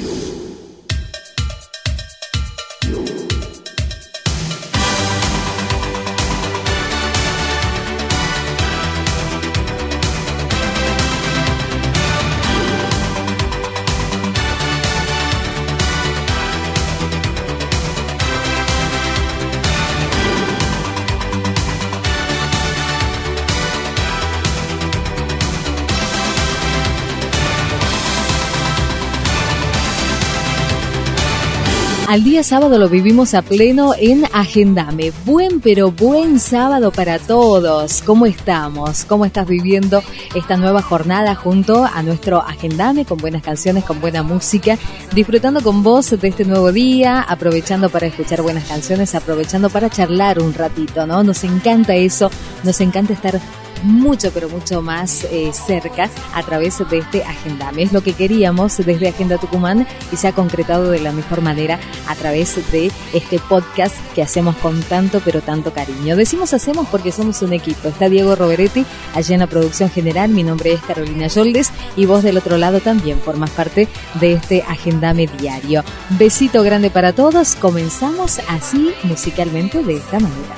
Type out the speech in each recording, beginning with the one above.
Al día sábado lo vivimos a pleno en Agendame. Pero buen sábado para todos. ¿Cómo estamos? ¿Cómo estás viviendo esta nueva jornada junto a nuestro Agendame con buenas canciones, con buena música? Disfrutando con vos de este nuevo día, aprovechando para escuchar buenas canciones, aprovechando para charlar un ratito, ¿no? Nos encanta eso, nos encanta estar mucho, pero mucho más cerca a través de este Agendame. Es lo que queríamos desde Agenda Tucumán y se ha concretado de la mejor manera a través de este podcast que hacemos con tanto, pero tanto cariño. Decimos hacemos porque somos un equipo. Está Diego Roveretti allá en la producción general. Mi nombre es Carolina Yoldes y vos del otro lado también formás parte de este Agendame diario. Besito grande para todos. Comenzamos así musicalmente de esta manera.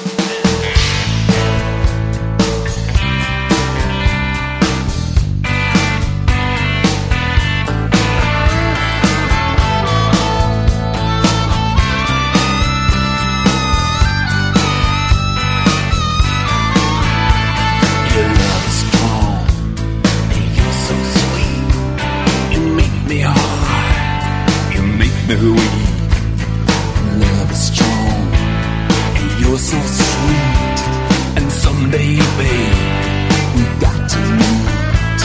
Love is strong, and you're so sweet. And someday, babe, we got to meet.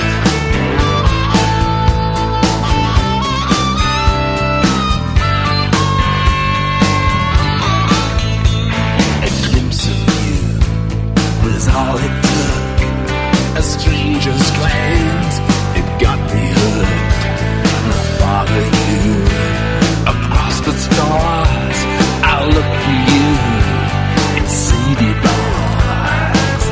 A glimpse of you was all it took. A stranger's glance, it got me hooked. I follow you across the stars. I'll look for you in city bars.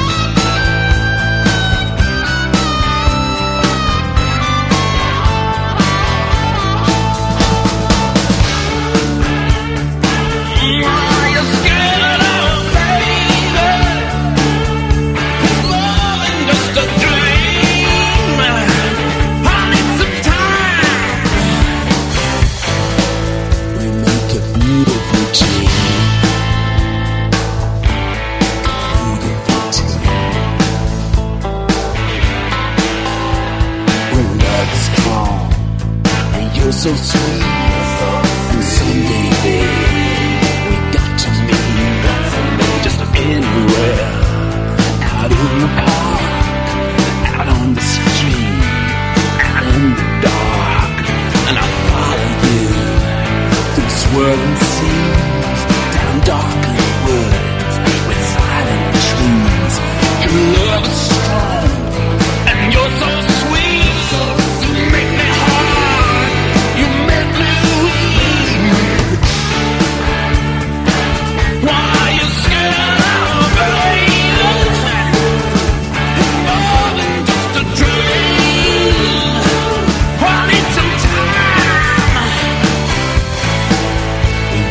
Are you scared of baby? 'Cause love ain't just a dream. I need some time. We make a beautiful team. Beautiful team. When love is calm and you're so sweet. And someday, babe, we got to meet. Just anywhere, out in the park, out on the street, out in the dark. And I'll follow you through swirling seas, down darkly woods with silent trees. Your love is strong, and you're so sweet. You make me hard, you make me weak. Why are you scared of baby? It's more than just a dream. I need some time.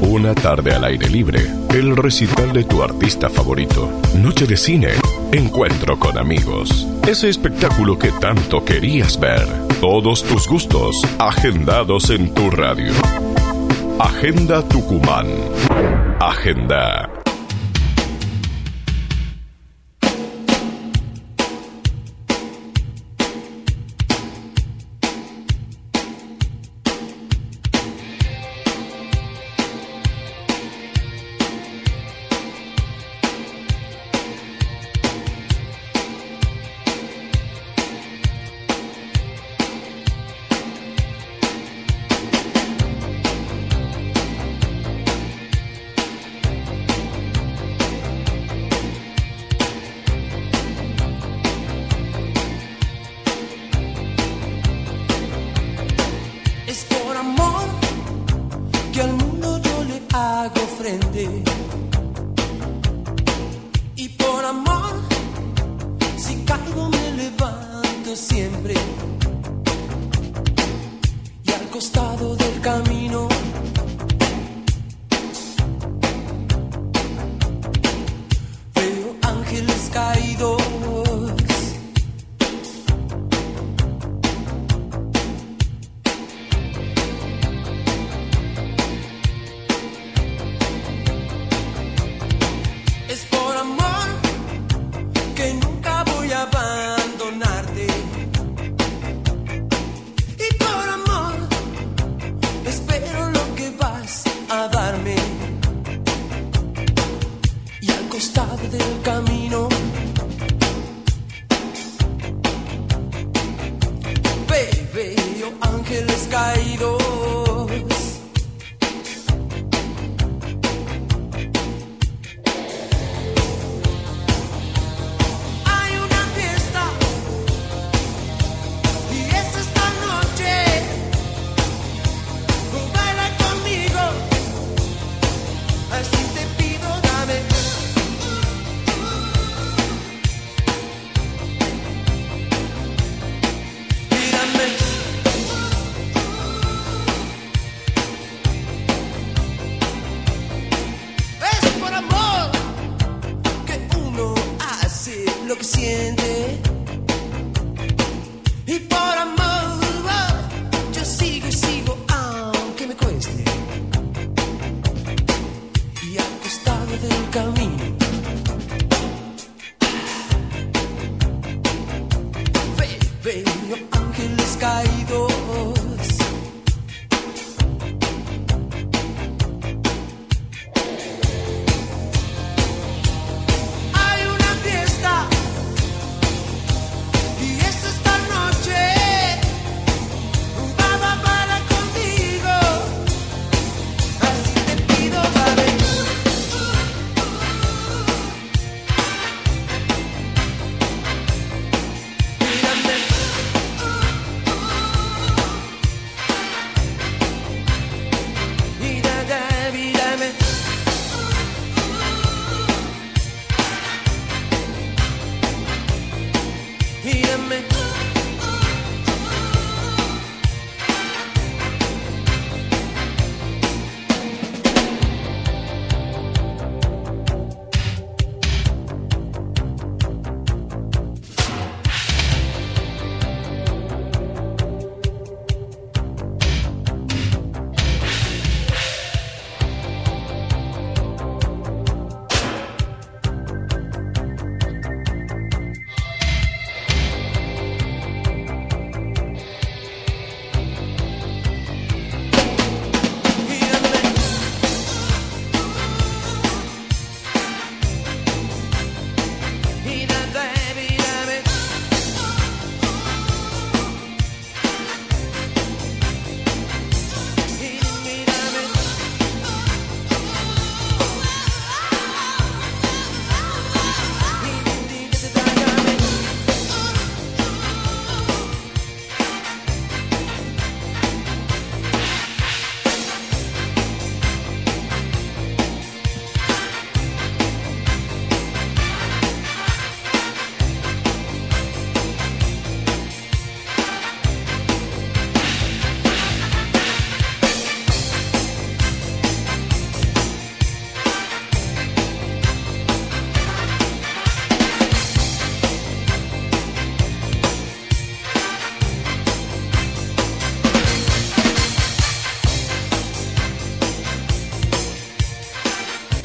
Una tarde al aire libre, el recital de tu artista favorito, noche de cine, encuentro con amigos, ese espectáculo que tanto querías ver, todos tus gustos agendados en tu radio. Agenda Tucumán. Agenda.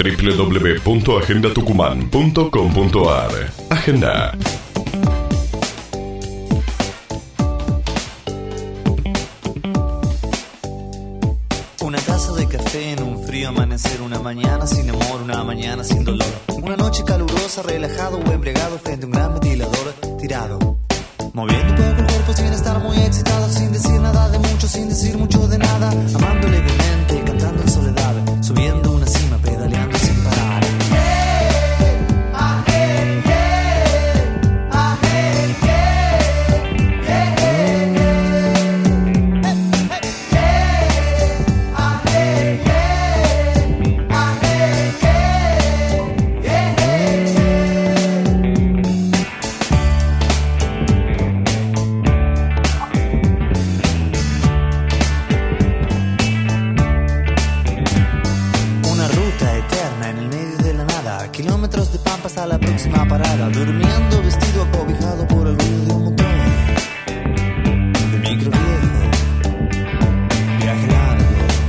www.agendatucumán.com.ar. Agenda. Una taza de café en un frío amanecer, una mañana sin amor, una mañana sin dolor. Una noche calurosa, relajado o embriagado frente a un gran ventilador tirado. Moviendo un poco el cuerpo sin estar muy excitado, sin decir nada de mucho, sin decir mucho de nada. Amando levemente, cantando en soledad, subiendo una cima, pedaleando sin parar. Kilómetros de pampas a la próxima parada, durmiendo vestido acobijado por el ruido de un motor de micro viejo, viaje largo.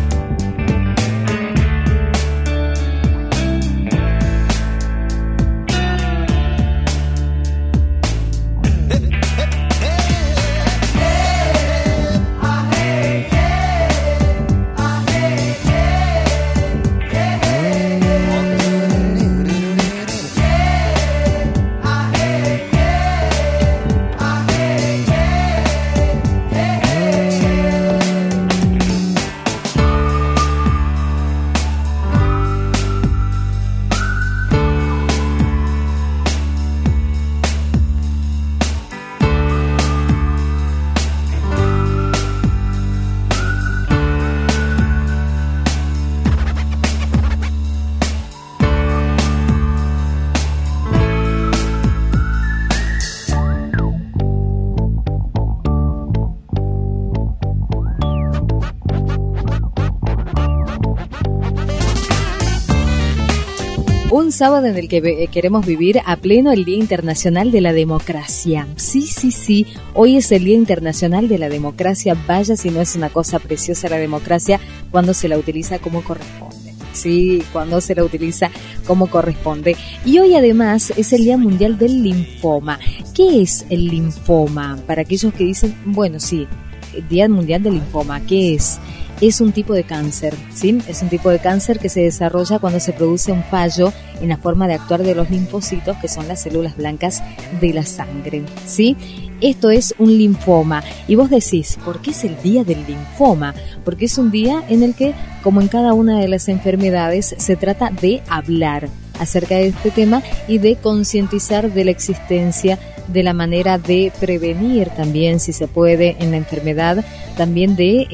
Un sábado en el que queremos vivir a pleno el Día Internacional de la Democracia. Sí. Hoy es el Día Internacional de la Democracia. Vaya si no es una cosa preciosa la democracia cuando se la utiliza como corresponde. Sí, cuando se la utiliza como corresponde. Y hoy además es el Día Mundial del Linfoma. ¿Qué es el linfoma? Para aquellos que dicen, bueno, sí, el Día Mundial del Linfoma, ¿qué es? Es un tipo de cáncer, ¿sí? Es un tipo de cáncer que se desarrolla cuando se produce un fallo en la forma de actuar de los linfocitos, que son las células blancas de la sangre, ¿sí? Esto es un linfoma. Y vos decís, ¿por qué es el día del linfoma? Porque es un día en el que, como en cada una de las enfermedades, se trata de hablar acerca de este tema y de concientizar de la existencia, de la manera de prevenir también, si se puede, en la enfermedad, también de,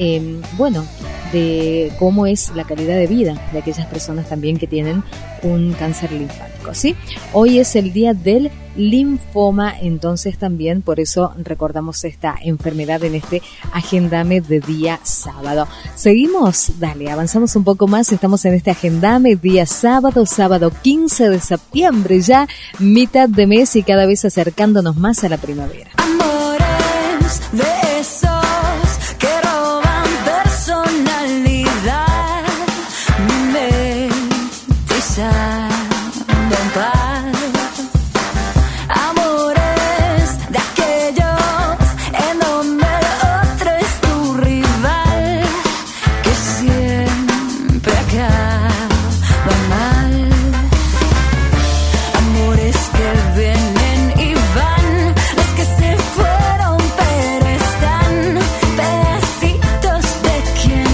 de cómo es la calidad de vida de aquellas personas también que tienen un cáncer linfático, ¿sí? Hoy es el día del linfoma, entonces también por eso recordamos esta enfermedad en este Agendame de día sábado. ¿Seguimos? Dale, avanzamos un poco más, estamos en este Agendame día sábado 15 de septiembre, ya mitad de mes y cada vez acercándonos más a la primavera. Amores de esos que roban personalidad, mimetizan en paz. Amores de aquellos en donde el otro es tu rival, que siempre acaban mal. Amores que vienen y van, los que se fueron pero están, pedacitos de quien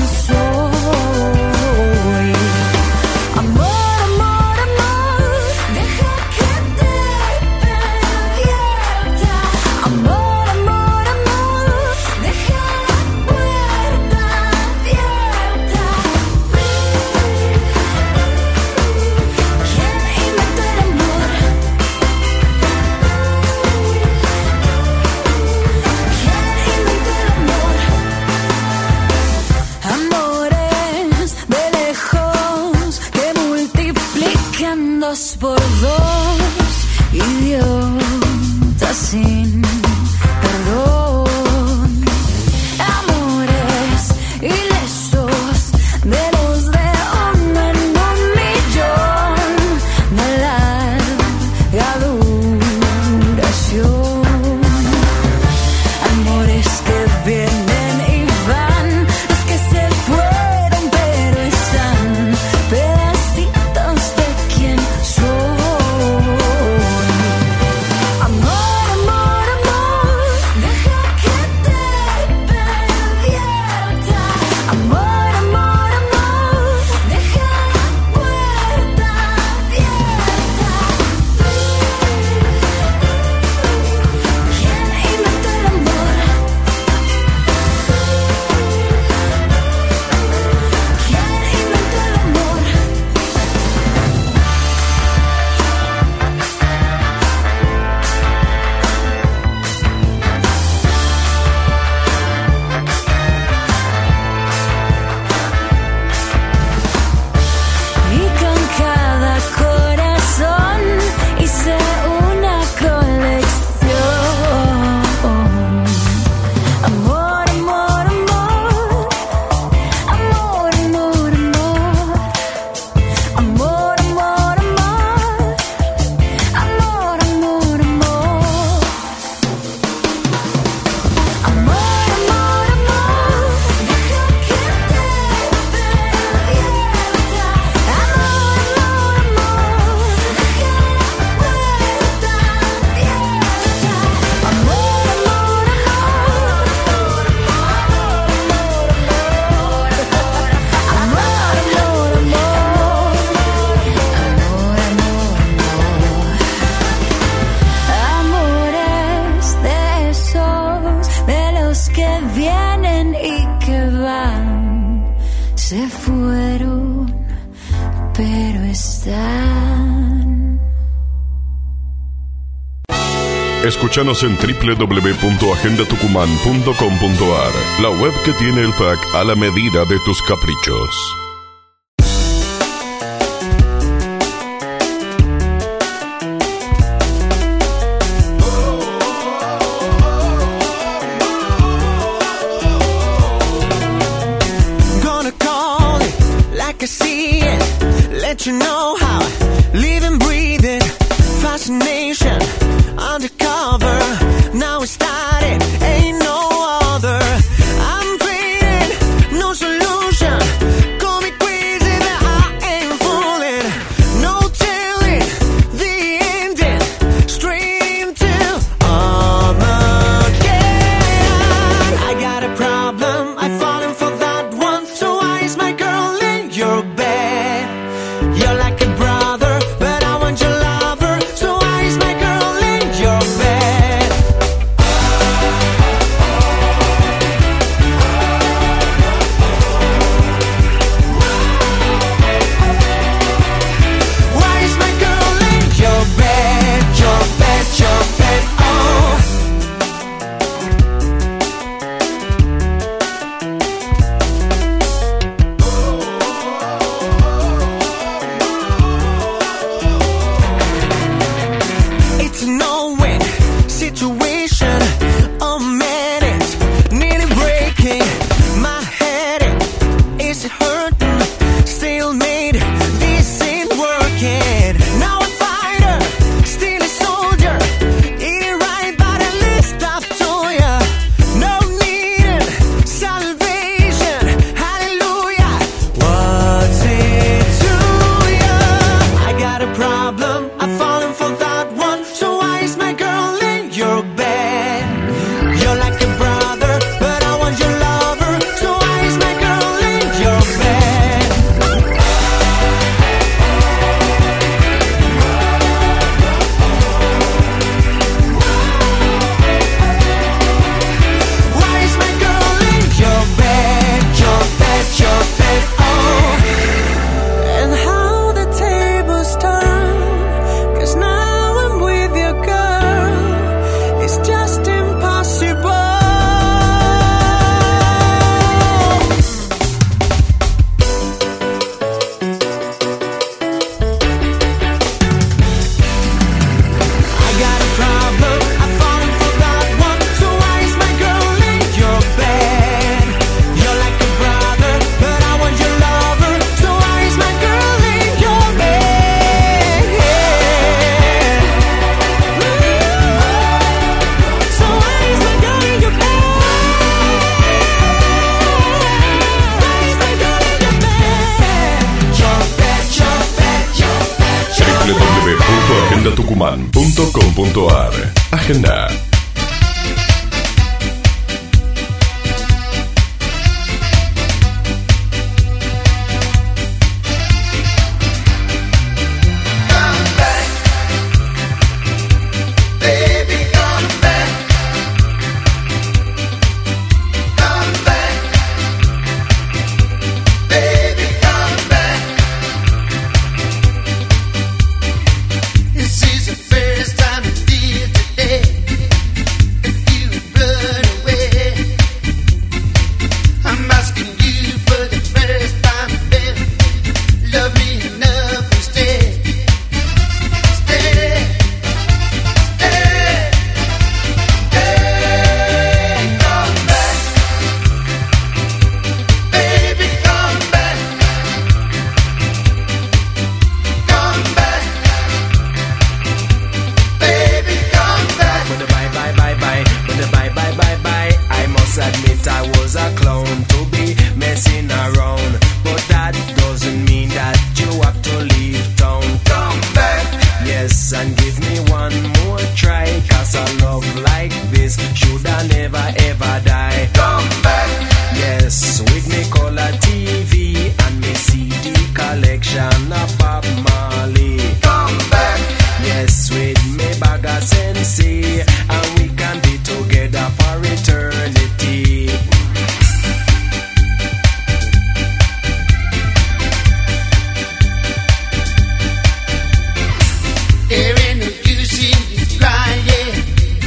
soy. Amor, amor, amor, deja que te divierta. Amor, amor, amor, deja la puerta abierta. ¿Quién inventó el amor? Amores de lejos que multiplican 2 por 2, idiotas sin perdón. Amores ilesos de los de 1 en 1 millón. Escúchanos en www.agendatucuman.com.ar, la web que tiene el pack a la medida de tus caprichos. Gonna call it like I see it, let you know how I live and breathe it. Fascination, undercover, now we started, ain't no other. I'm fading, no solution, call me crazy that I ain't fooling. No telling the ending, straight into Armageddon. I got a problem, I've fallen for that one, so why is my girl in your bed? You're like a brother, but I want your lover, so why is my girl in your bed? Why is my girl in your bed, your bed, your bed, oh. It's a no-win situation. Oh man, it's nearly breaking my head. Is it hurting? Stalemate, this ain't working. Now a fighter, still a soldier. It ain't right, but at least I've told ya. No needing salvation. Hallelujah. What's it to ya? I got a problem, I've fallen for that one, so why is my girl in your bed? You're like a brother, but I want your lover, so why is my girl in your bed? Why is my girl in your bed, your bed, your bed, oh. And how the tables turn, 'cause now I'm with your girl, it's just impossible. I got a problem, I've fallen for that one, so why is my girl in your bed? You're like a brother, but I want your lover, so why is my girl in your bed? So why is my girl in your bed? Why is my girl in your bed? Your bed, your bed, your bed, your bed. www.agendatucuman.com.ar. Agenda. Baby, come back. Come back. Baby, come back. This is the first time I feel today. If you run away, I'm asking you for the first time, baby. Love me enough to stay. Stay. Come back, baby, come back, come back, baby, come back. With the bye bye bye bye, with the bye bye bye bye. I must admit I was a clown to be messing around, but that doesn't mean that you have to leave town. Come back, Yes, and give me one more try, 'cause a love like this should I never ever die. come back, Yes, with me color TV and me CD collection of Bob Marley. come back, Yes, with me bag of Sensei, and we can be together for eternity. there ain't no use in you crying.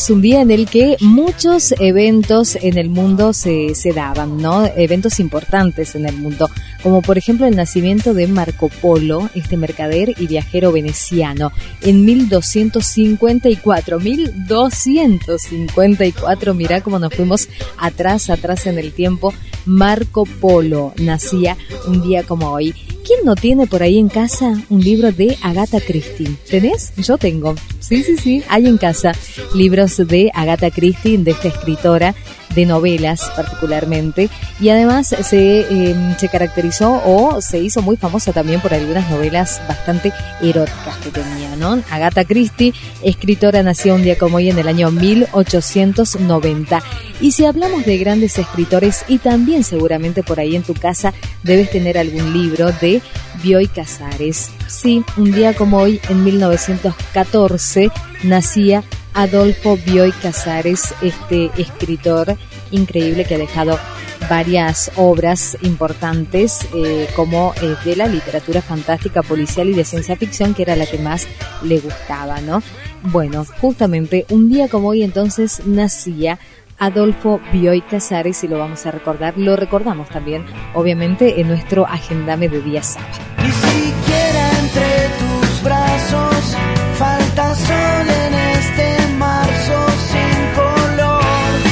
es un día en el que muchos eventos en el mundo se daban, ¿no? Eventos importantes en el mundo, como por ejemplo el nacimiento de Marco Polo, este mercader y viajero veneciano, en 1254, mirá cómo nos fuimos atrás en el tiempo. Marco Polo nacía un día como hoy. ¿Quién no tiene por ahí en casa un libro de Agatha Christie? ¿Tenés? Yo tengo. Sí, hay en casa libros de Agatha Christie, de esta escritora de novelas particularmente, y además se caracterizó o se hizo muy famosa también por algunas novelas bastante eróticas que tenía, ¿no? Agatha Christie, escritora, nació un día como hoy en el año 1890. Y si hablamos de grandes escritores, y también seguramente por ahí en tu casa debes tener algún libro de Bioy Casares. Sí, un día como hoy en 1914 nacía Adolfo Bioy Casares, este escritor increíble que ha dejado varias obras importantes como de la literatura fantástica, policial y de ciencia ficción, que era la que más le gustaba, ¿no? Bueno, justamente un día como hoy entonces nacía Adolfo Bioy Casares y lo vamos a recordar, lo recordamos también obviamente en nuestro Agendame de día sábado. Ni siquiera entre tus brazos falta sol en este marzo sin color.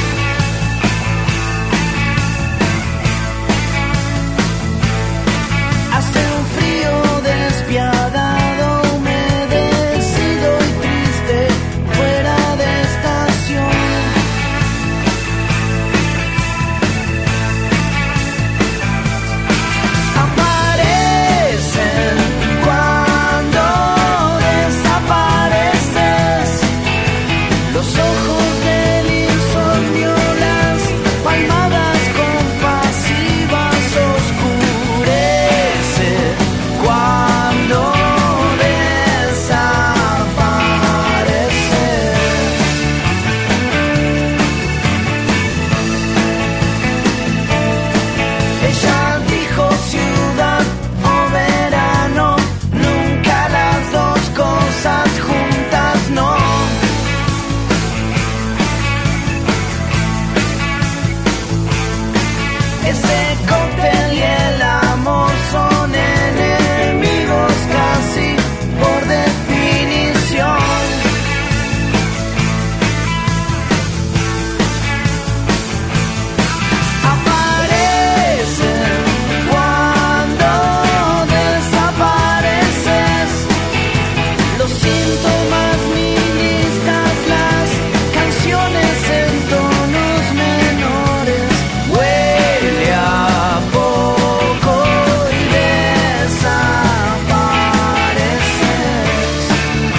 Hace un frío despiadado, humedecido y triste, fuera de estación. Aparecen cuando desapareces los ojos del insomnio, las palmadas compasivas oscurece cuando desapareces. Ella dijo ciudad o verano, nunca las dos cosas juntas, no. Ese cóctel y el amor son enemigos casi por definición. Aparecen cuando desapareces los síntomas ministras, las canciones en tonos menores. Huele a poco y desapareces.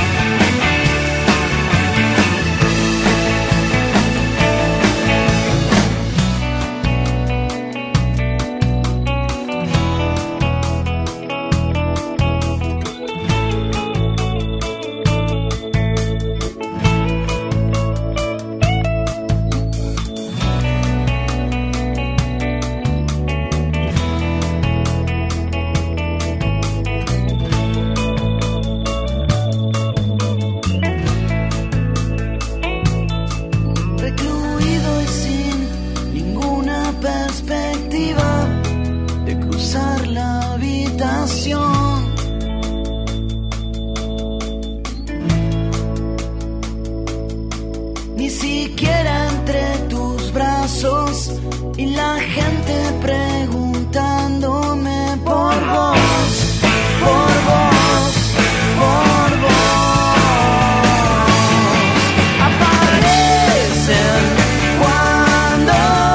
Recluido y sin ninguna perspectiva de cruzar la habitación. Ni siquiera entre tus brazos y la gente preguntándome por vos, por vos, por vos. Aparecen cuando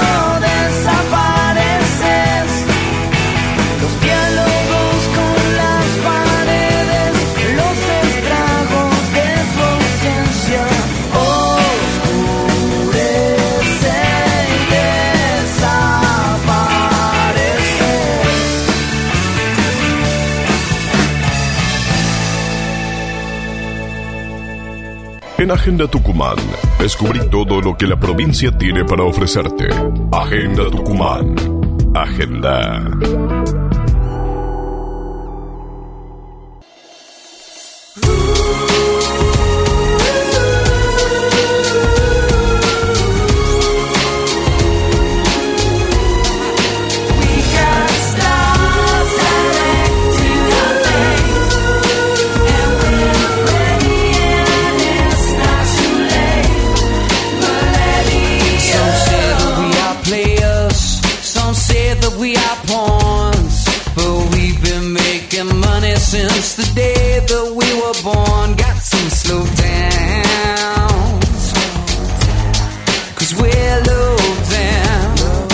desapareces los diálogos con las paredes, los estragos de tu ausencia. Oscurece y desaparece. En Agenda Tucumán, descubrí todo lo que la provincia tiene para ofrecerte. Agenda Tucumán. Agenda. since the day that we were born. Got some slow down, 'cause we're low down.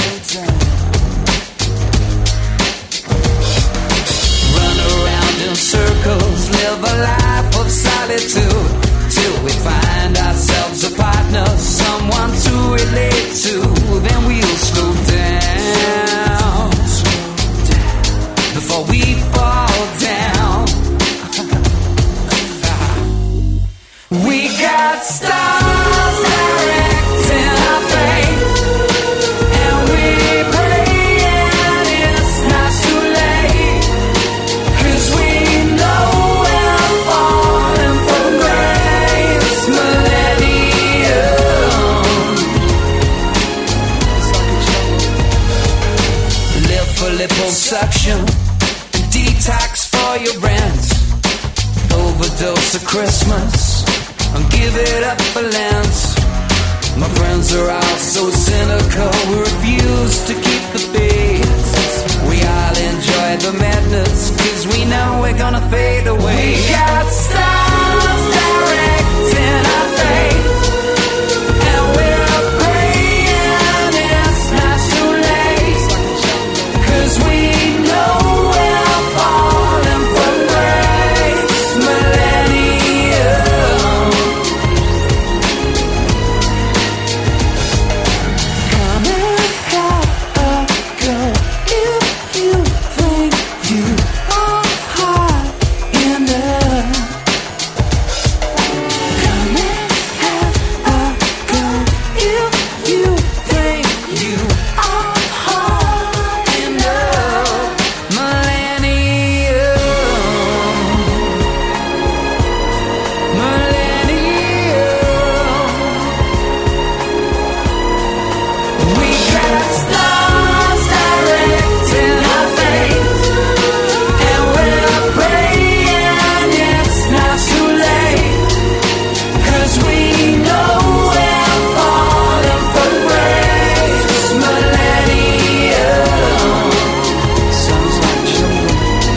Run around in circles, live a life of solitude, till we find ourselves a partner, someone to relate to. Then we'll slow down before we fall down. We got stars directing our fate, and we're praying it's not too late, 'cause we know we're falling from grace. Millennium. Live for liposuction, detox for your rent, overdose of Christmas, and give it up for Lent. My friends are all so cynical, we refuse to keep the faith. We all enjoy the madness, 'cause we know we're gonna fade away. We got stars directing our fate, and we're praying it's not too late, 'cause we know we're falling from grace. Millennium. Come and have a go if you think you are hot enough. Come and have a go if you think you are hot enough. Millennium. We got stars directing our fate, and we're praying it's not too late, 'cause we know we're falling from grace. Millennium. Sounds like jungle.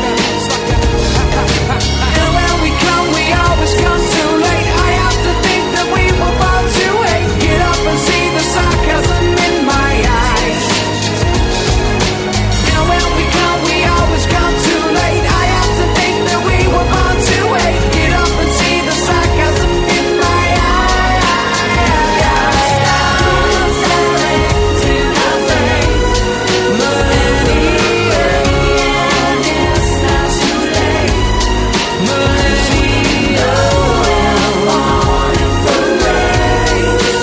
And when we come, we always come too late. I have to think that we were born to hate. Get up and see the sarcasm in my eyes. And when we come, we always come too late. I have to think that we were born to hate. Get up and see the sarcasm in my eyes. Stars directing our fate. Millennium. It's not too late. Millennium. We're falling from grace.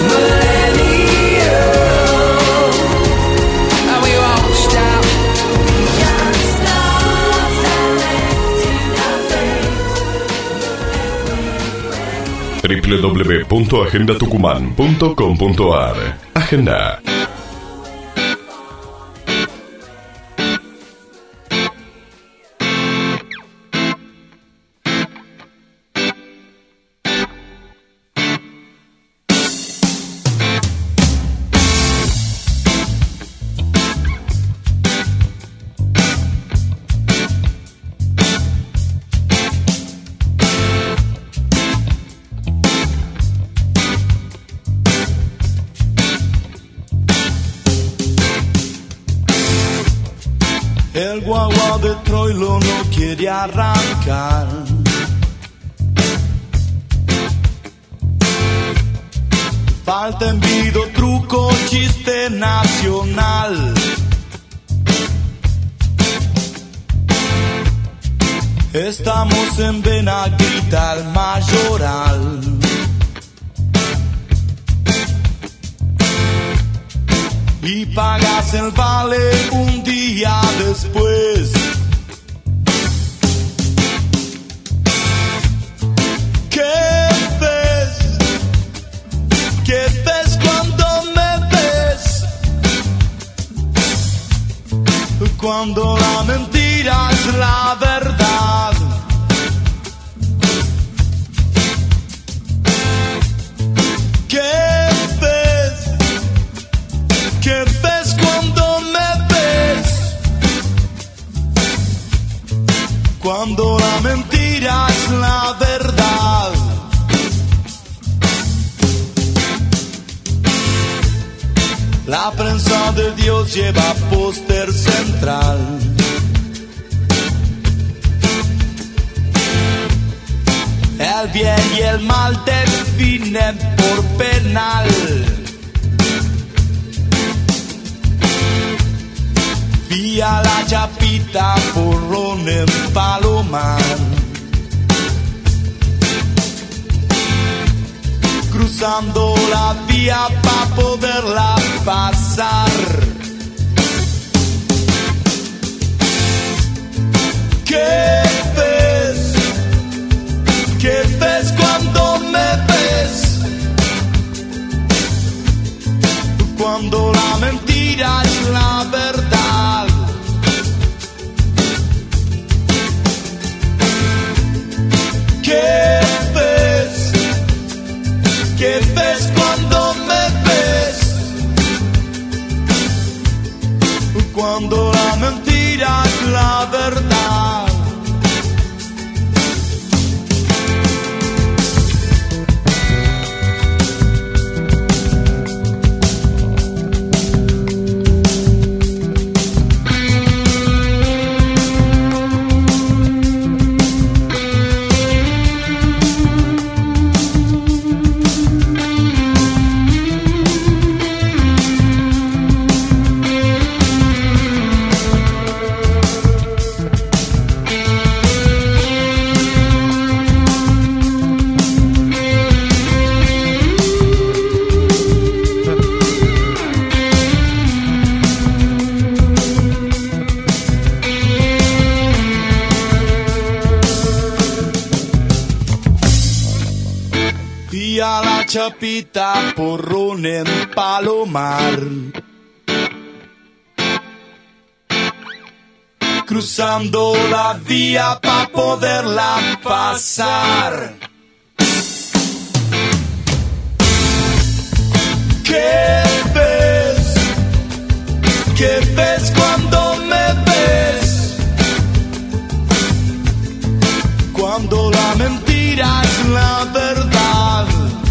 Millennium. And we won't stop. We got stars directing our fate. www.agendatucumán.com.ar. Agenda. El guagua de Troilo no quiere arrancar. Falta envido, truco, chiste nacional. Estamos en Benaguita, el Mayoral. Y pagas el vale un día después. ¿Qué ves? ¿Qué ves cuando me ves? Cuando la mentira es la verdad. ¿Qué ves? ¿Qué ves cuando me ves? La prensa de Dios lleva póster central. El bien y el mal definen por penal. Vía La Chapita, porrón en Palomar. Cruzando la vía para poderla pasar. ¿Qué ves? ¿Qué ves cuando me ves? Cuando la mentira es la verdad. ¿Qué ves? ¿Qué ves cuando me ves? Cuando la mentira es la verdad. Vía La Chapita, porrón en Palomar. Cruzando la vía para poderla pasar. ¿Qué ves? ¿Qué ves cuando me ves? Cuando la mentira es la verdad.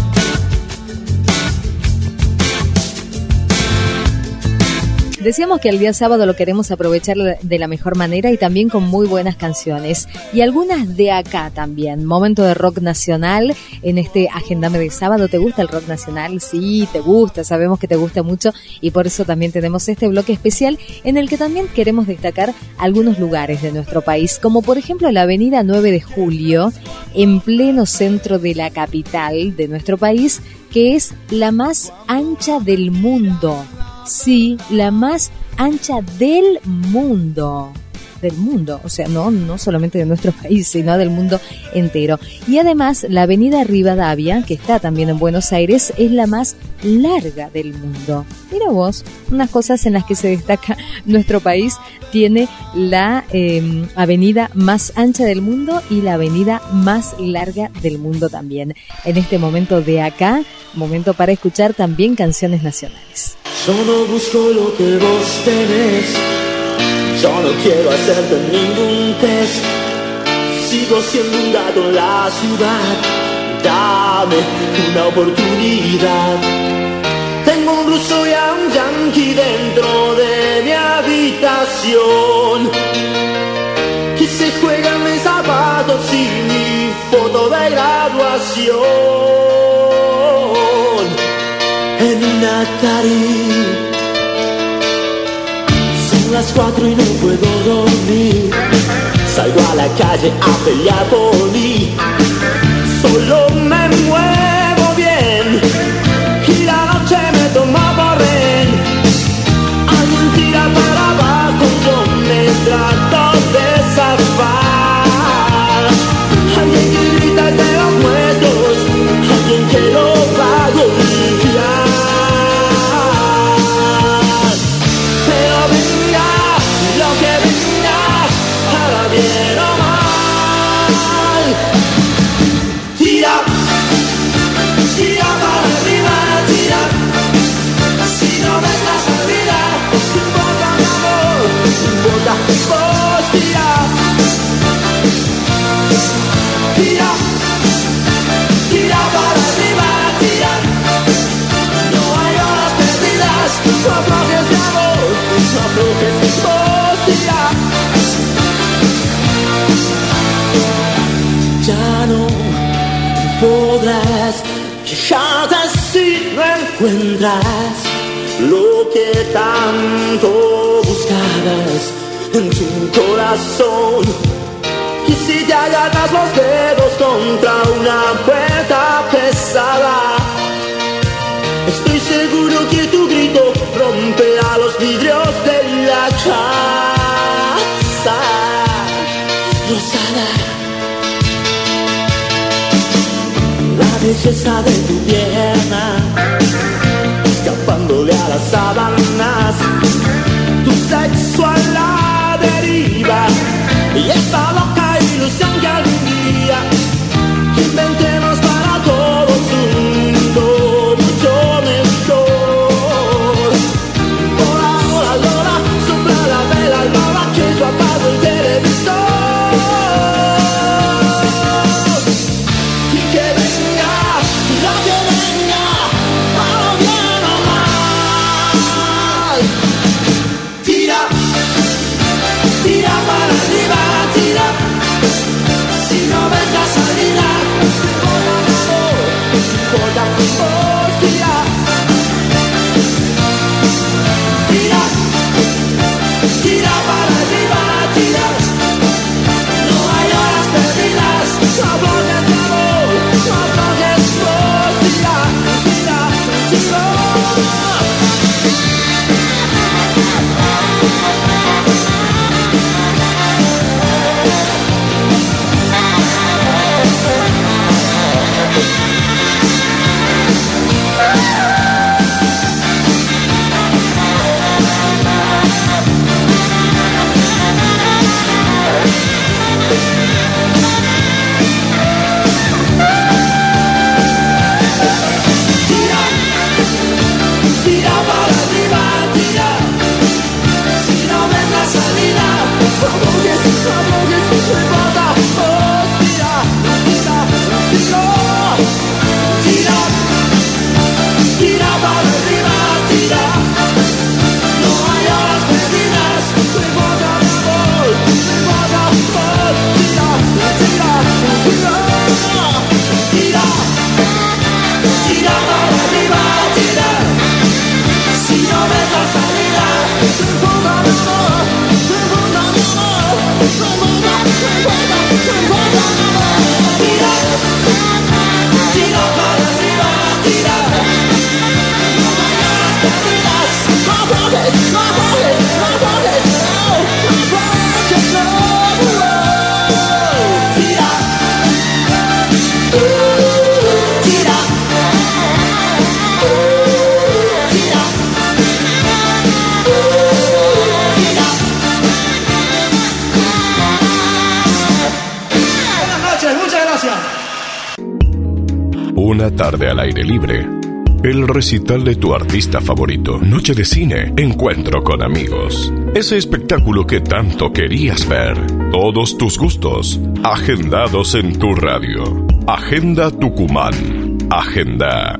Decíamos que el día sábado lo queremos aprovechar de la mejor manera y también con muy buenas canciones. Y algunas de acá también. Momento de rock nacional en este Agendame de sábado. ¿Te gusta el rock nacional? Sí, te gusta. Sabemos que te gusta mucho y por eso también tenemos este bloque especial en el que también queremos destacar algunos lugares de nuestro país. Como por ejemplo la avenida 9 de Julio, en pleno centro de la capital de nuestro país, que es la más ancha del mundo. Sí, la más ancha del mundo. Del mundo, o sea, no solamente de nuestro país, sino del mundo entero. Y además, la avenida Rivadavia, que está también en Buenos Aires, es la más larga del mundo. Mira vos, unas cosas en las que se destaca nuestro país. Tiene la avenida más ancha del mundo y la avenida más larga del mundo también. En este momento de acá, momento para escuchar también canciones nacionales. Yo no busco lo que vos tenés, yo no quiero hacerte ningún test. Sigo siendo un gato en la ciudad, dame una oportunidad. Tengo un ruso y a un yanqui dentro de mi habitación, y se juegan mis zapatos y mi foto de graduación en un Atari. Son las 4 y no puedo dormir. Salgo a la calle a pelear por mí. Solo me muevo bien y la noche me toma por rehén. Alguien tira para abajo, yo me trato de zafar. Alguien que grita de los muertos, alguien que lo va a golpear. Pero venga lo que venga, para bien o mal. ya no podrás quejarte si no encuentras lo que tanto buscabas en tu corazón. Y si te agarras los dedos contra una puerta pesada, estoy seguro que tu grito romperá los vidrios de la casa rosada. La belleza de tu pierna, escapándole a las sábanas, tu sexo a la deriva y esta loca ilusión que algún día inventemos para todos un mundo mucho mejor. Hola, hola, Lola, sopla la vela, Lola, que yo apago el televisor. Y que venga, lo que venga, para bien o mal. Tira, tira para arriba, tira. Si no ves la salida, importa, oh, tira. Tira, tira para arriba, tira. No hay horas perdidas, no bloques de amor, no bloques, oh, tira, tira, tira. Tira para arriba, tira. Si no ves la salida, no bloques, no importa, oh, tira, tira, tira. Tira, tira para arriba, tira. No hay horas perdidas, no importa mi amor, no importa, oh, tira, tira, tira. Tira, tira para arriba, tira. Si no ves la salida, no importa mi amor, no importa mi amor, no importa, no importa, no importa mi amor. Tira, tira para arriba, tira. No hay horas perdidas, no bloques, no bloques, no bloques, no, no bloques, no, tira, tira, tira. Buenas noches, muchas gracias. Una tarde al aire libre. El recital de tu artista favorito. Noche de cine. Encuentro con amigos. Ese espectáculo que tanto querías ver. Todos tus gustos. Agendados en tu radio. Agenda Tucumán. Agenda.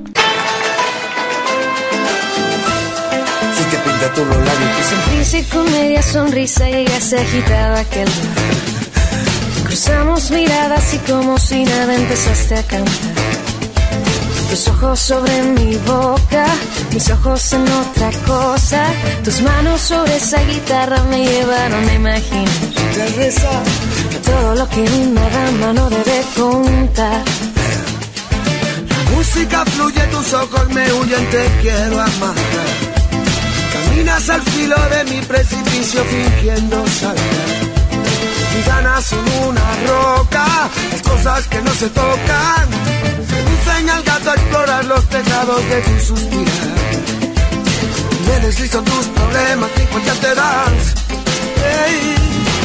Si te pinta tú los labios, que Sonrisa y comedia, sonrisa y ella se agitaba aquel día. Cruzamos miradas y como si nada empezaste a cantar. Tus ojos sobre mi boca, mis ojos en otra cosa. Tus manos sobre esa guitarra me llevaron a imaginar todo lo que una dama no debe contar. La música fluye, tus ojos me huyen, te quiero amar. Caminas al filo de mi precipicio fingiendo saltar. Mis ganas son una roca, las cosas que no se tocan. Seducen al gato a explorar los tejados de tu suspirar. Me deslizo tus problemas y cuenta te das. Hey.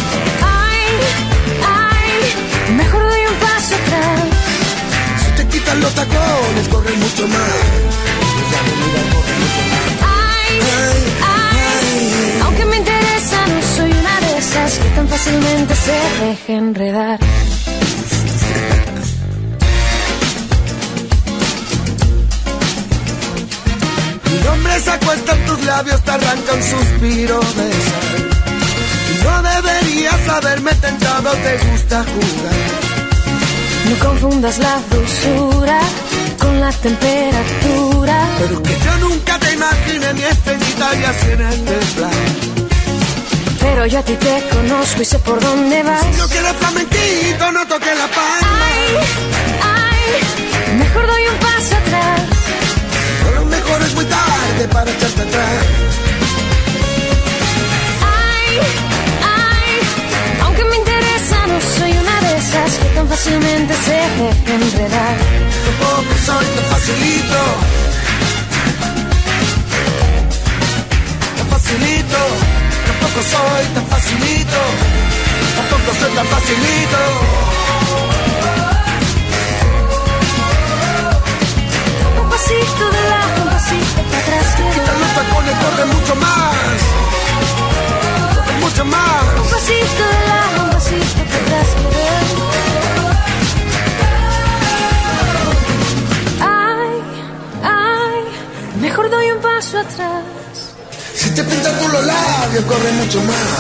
Ay, mejor doy un paso atrás. Si te quitan los tacones, corre mucho más. Ay, aunque me interesa, no soy una de esas que tan fácilmente se deja enredar. Mi nombre se acuesta en tus labios, te arranca un suspiro de sal. Y no deberías haberme tentado, te gusta jugar. No confundas la dulzura con la temperatura. Pero que yo nunca te imaginé ni estrellita y así en este plan. Pero yo a ti te conozco y sé por dónde vas. Si no quieres flamenquito, no toques la palma. Ay, ay, mejor doy un paso atrás. A lo mejor es muy tarde para echarte atrás. Ay, ay, aunque me interesa, no soy una de esas que tan fácilmente se deja enredar. Tampoco soy tan facilito. Tan facilito. Tampoco soy tan facilito. Tampoco soy tan facilito. Un pasito de lado, un pasito para atrás. Quita los tacones, corre mucho más. Corre mucho más. Un pasito de lado, un pasito para atrás. Ay, ay, mejor doy un paso atrás. Si te pintas tú los labios, corre mucho más.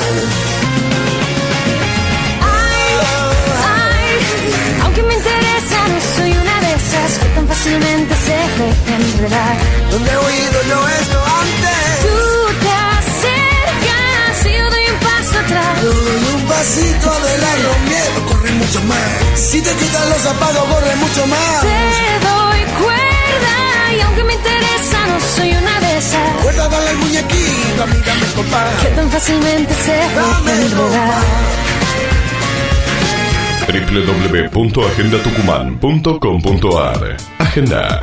Ay, ay, aunque me interesa, no soy una de esas que tan fácilmente se deja enredar. ¿Dónde he oído yo esto antes? Tú te acercas y yo doy un paso atrás. Yo doy un pasito adelante, miedo, corre mucho más. Si te quitas los zapatos, corre mucho más. Te doy cuerda y aunque me interesa, no soy una de esas. Cuerda, dale al muñequito, amígame, compadre. Que tan fácilmente se deja enredar. www.agendatucumán.com.ar. Agenda.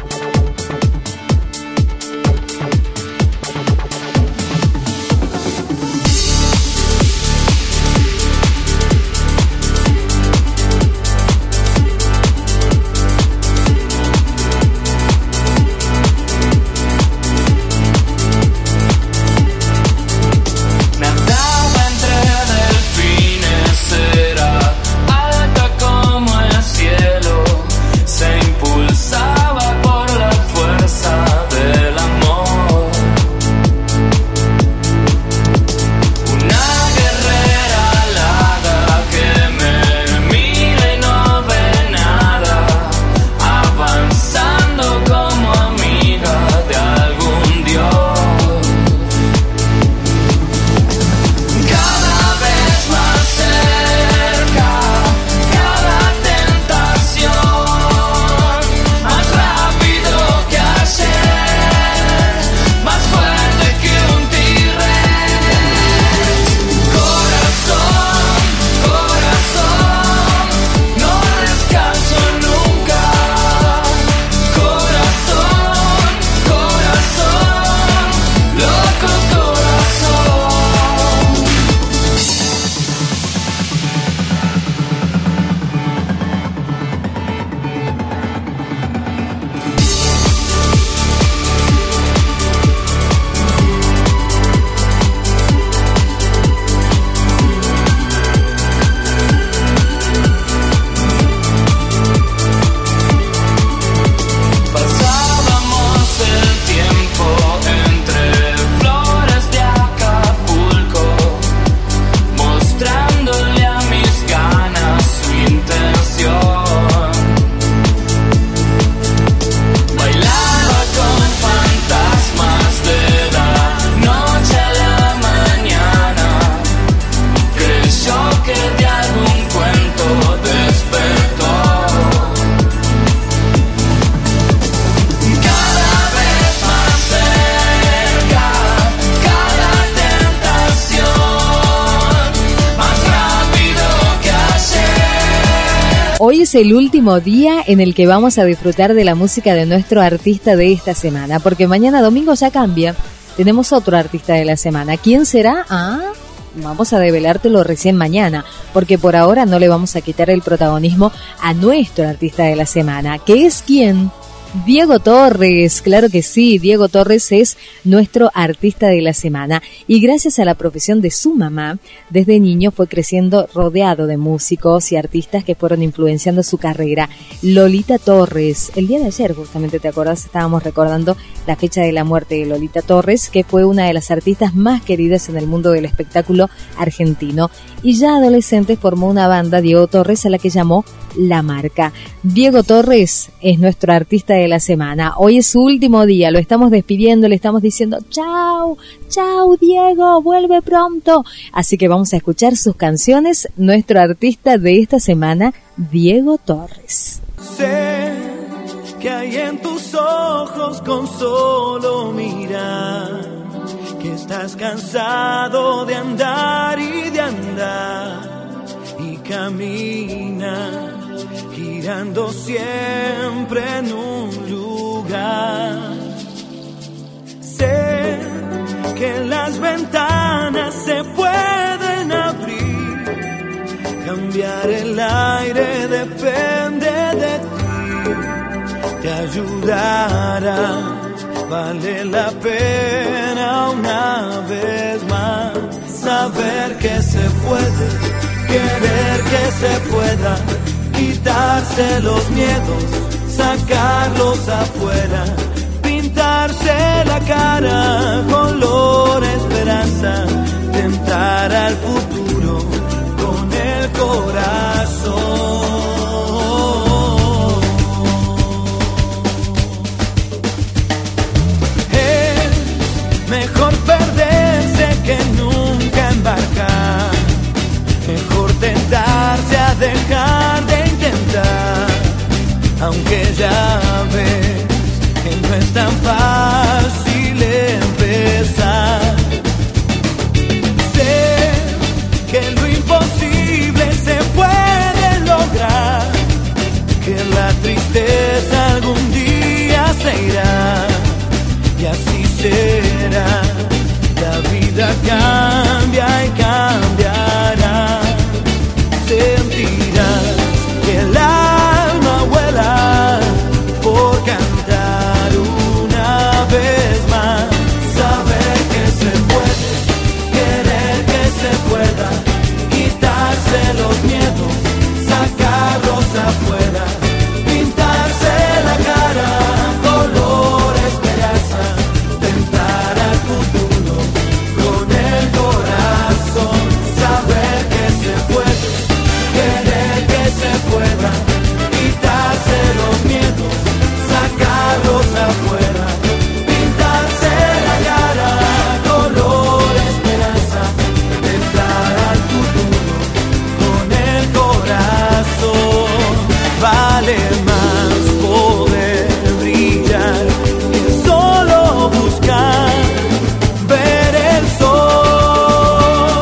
Hoy es el último día en el que vamos a disfrutar de la música de nuestro artista de esta semana, porque mañana domingo ya cambia. Tenemos otro artista de la semana. ¿Quién será? Vamos a develártelo recién mañana, porque por ahora no le vamos a quitar el protagonismo a nuestro artista de la semana. ¿Qué es quién? Diego Torres, claro que sí, Diego Torres es nuestro artista de la semana y gracias a la profesión de su mamá, desde niño fue creciendo rodeado de músicos y artistas que fueron influenciando su carrera. Lolita Torres, el día de ayer justamente, ¿te acordás? Estábamos recordando la fecha de la muerte de Lolita Torres, que fue una de las artistas más queridas en el mundo del espectáculo argentino, y ya adolescente formó una banda, Diego Torres, a la que llamó la marca. Diego Torres es nuestro artista de la semana. Hoy es su último día, lo estamos despidiendo, le estamos diciendo chau, chau Diego, vuelve pronto. Así que vamos a escuchar sus canciones, nuestro artista de esta semana, Diego Torres. Sé que hay en tus ojos con solo mirar, que estás cansado de andar y de andar, y caminas girando siempre en un lugar. Sé que las ventanas se pueden abrir, cambiar el aire depende de ti, te ayudará, vale la pena una vez más saber que se puede, querer que se pueda, quitarse los miedos, sacarlos afuera, pintarse la cara color esperanza, tentar al futuro con el corazón. Es mejor perderse que nunca embarcar, mejor tentarse a dejar de intentar, aunque ya ves que no es tan fácil empezar. Sé que lo imposible se puede lograr, que la tristeza algún día se irá, y así será, la vida cambia y cambiará, sentirás que el alma vuela por cantar una vez más, saber que se puede, querer que se pueda, quitarse los miedos, sacarlos afuera, pintarse la cara color esperanza, tentar al futuro con el corazón, saber que se puede, querer que se pueda, quitarse los miedos, sacarlos afuera, pintarse la cara color esperanza, tentar al futuro con el corazón. Vale más poder brillar que solo buscar ver el sol.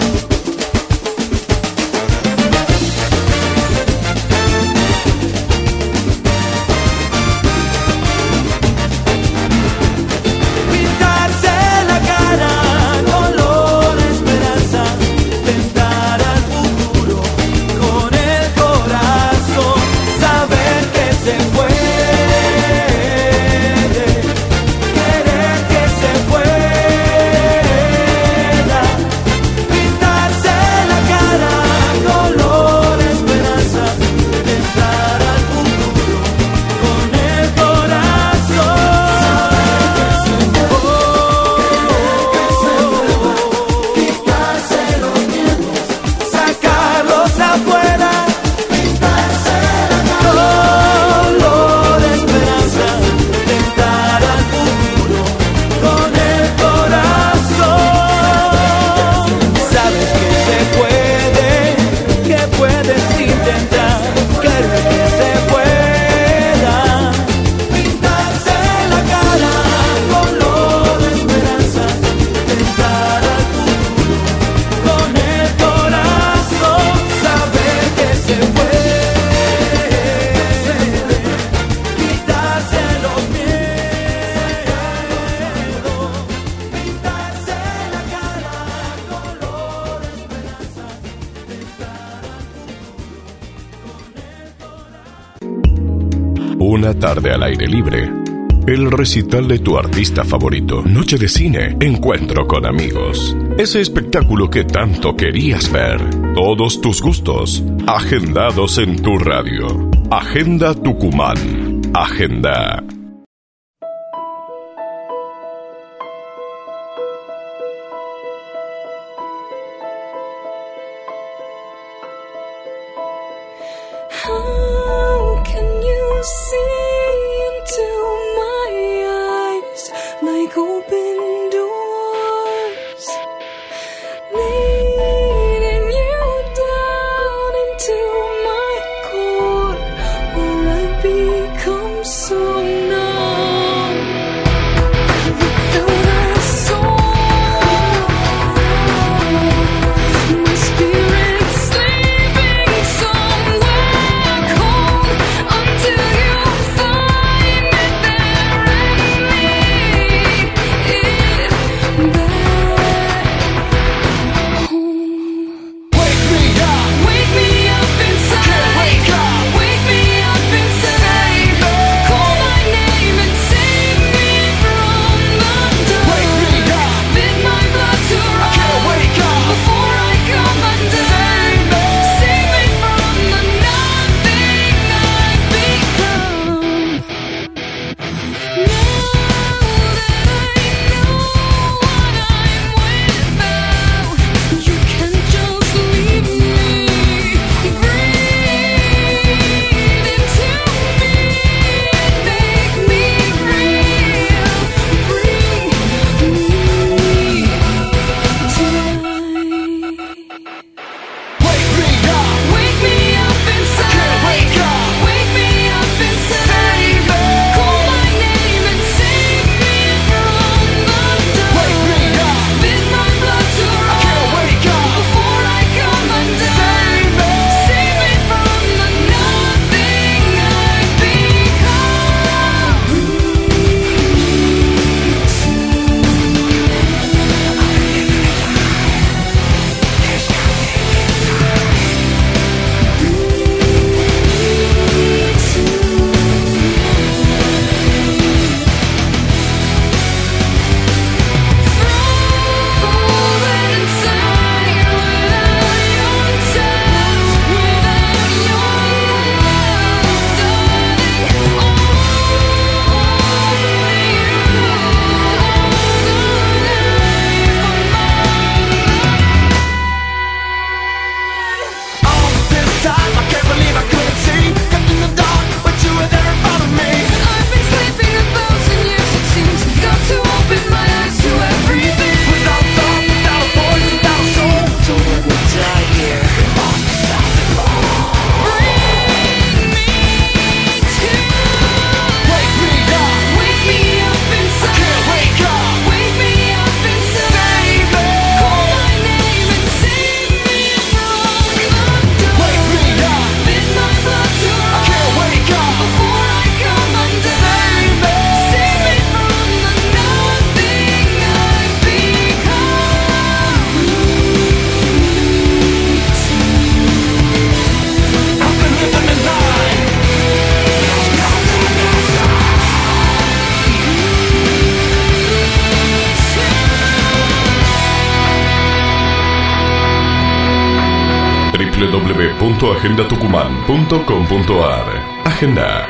Pintarse la cara color esperanza, tentar al futuro con el corazón, saber que se puede, querer que se pueda, pintarse la cara color esperanza, tentar al futuro con el corazón, quitarse los miedos, sacarlos afuera, pintarse la cara color esperanza, tentar al futuro con el corazón. Sabes que se puede, que puedes intentar, querer que se pueda, pintarse la cara color esperanza, tentar al futuro con el corazón, saber que se puede, quitarse los miedos, pintarse la cara color esperanza, Una tarde al aire libre. El recital de tu artista favorito. Noche de cine. Encuentro con amigos. Ese espectáculo que tanto querías ver. Todos tus gustos. Agendados en tu radio. Agenda Tucumán. Agenda. Oh www.agendatucumán.com.ar. Agenda.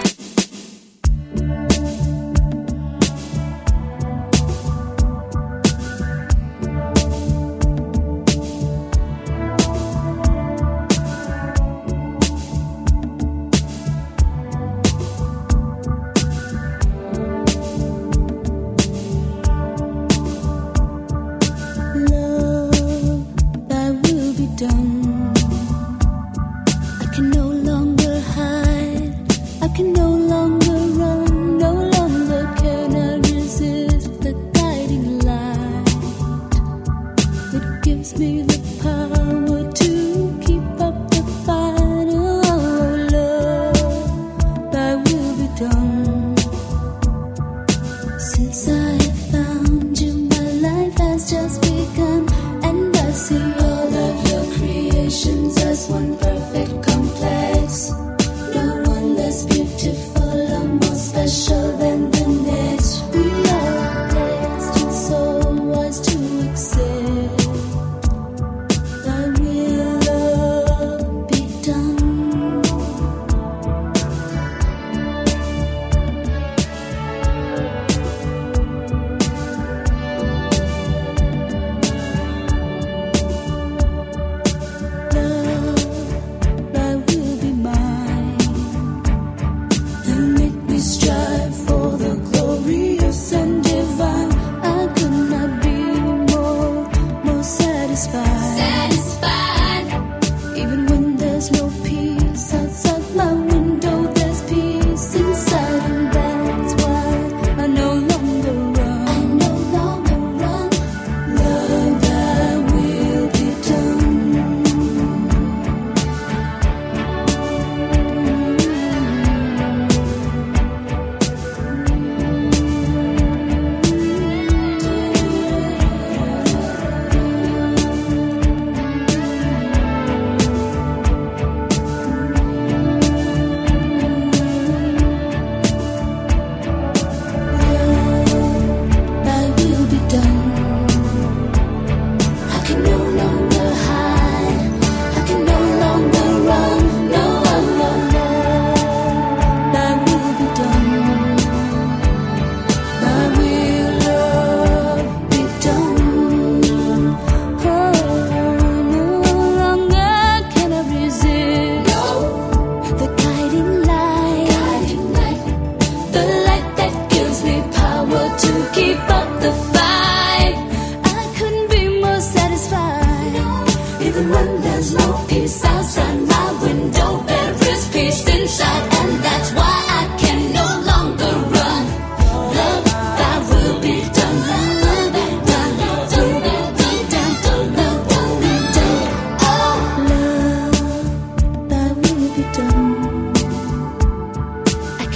One perfect complex, no one less beautiful.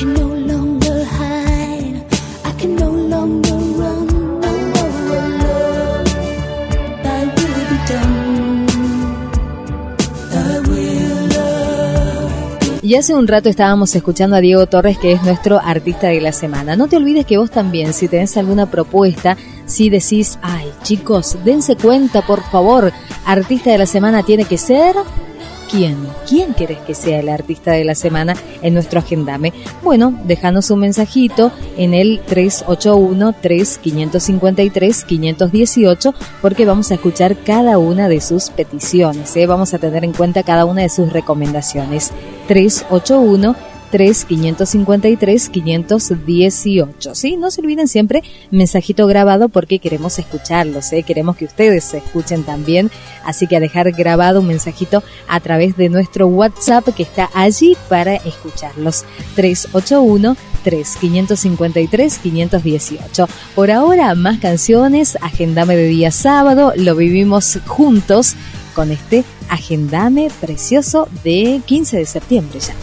can no longer hide, I can no longer run. Thy will be done, thy will love. Y hace un rato estábamos escuchando a Diego Torres, que es nuestro artista de la semana. No te olvides que vos también, si tenés alguna propuesta, si decís, ay chicos, dense cuenta por favor, artista de la semana tiene que ser... ¿Quién querés que sea el artista de la semana en nuestro Agendame? Bueno, déjanos un mensajito en el 381-3553-518 porque vamos a escuchar cada una de sus peticiones, ¿eh? Vamos a tener en cuenta cada una de sus recomendaciones. 381-3553-518, ¿sí? No se olviden siempre, mensajito grabado porque queremos escucharlos, ¿eh? Queremos que ustedes se escuchen también, así que a dejar grabado un mensajito a través de nuestro WhatsApp que está allí para escucharlos. 381-3553-518. Por ahora, más canciones, Agendame de día sábado, lo vivimos juntos con este Agendame precioso de 15 de septiembre ya.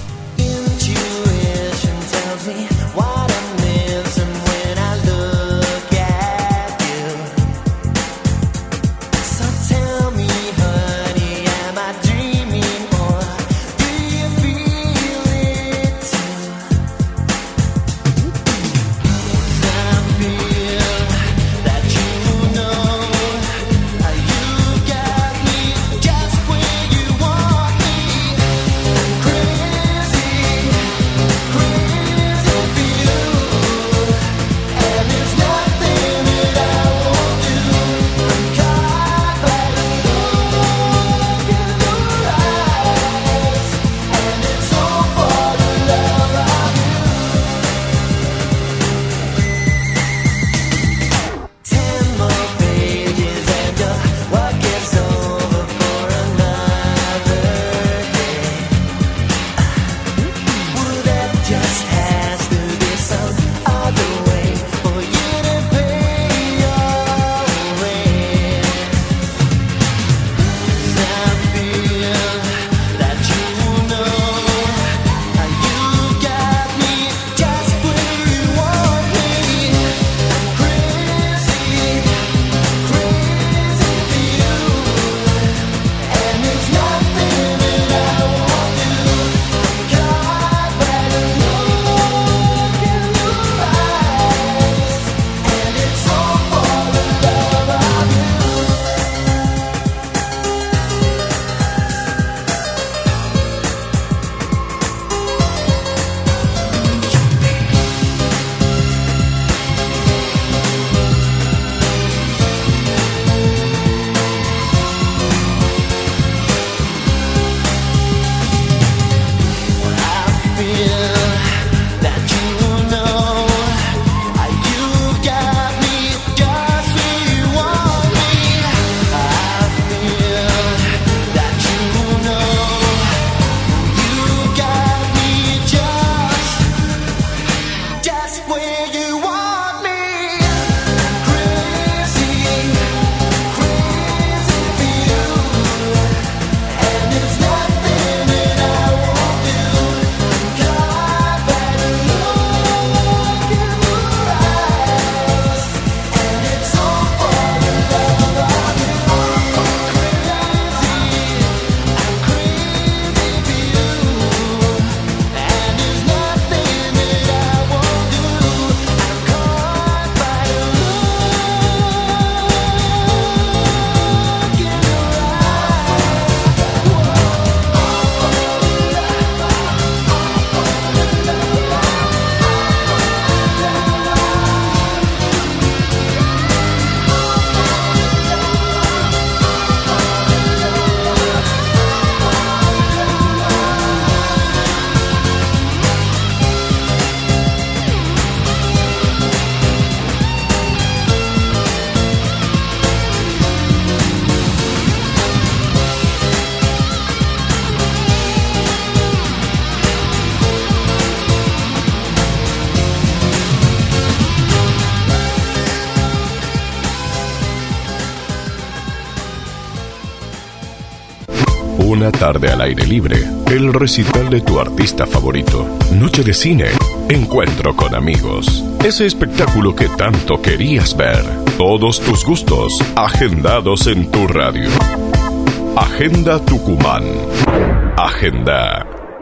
Una tarde al aire libre, el recital de tu artista favorito, noche de cine, Encuentro con amigos. Ese espectáculo que tanto querías ver. Todos tus gustos agendados en tu radio. Agenda Tucumán. Agenda.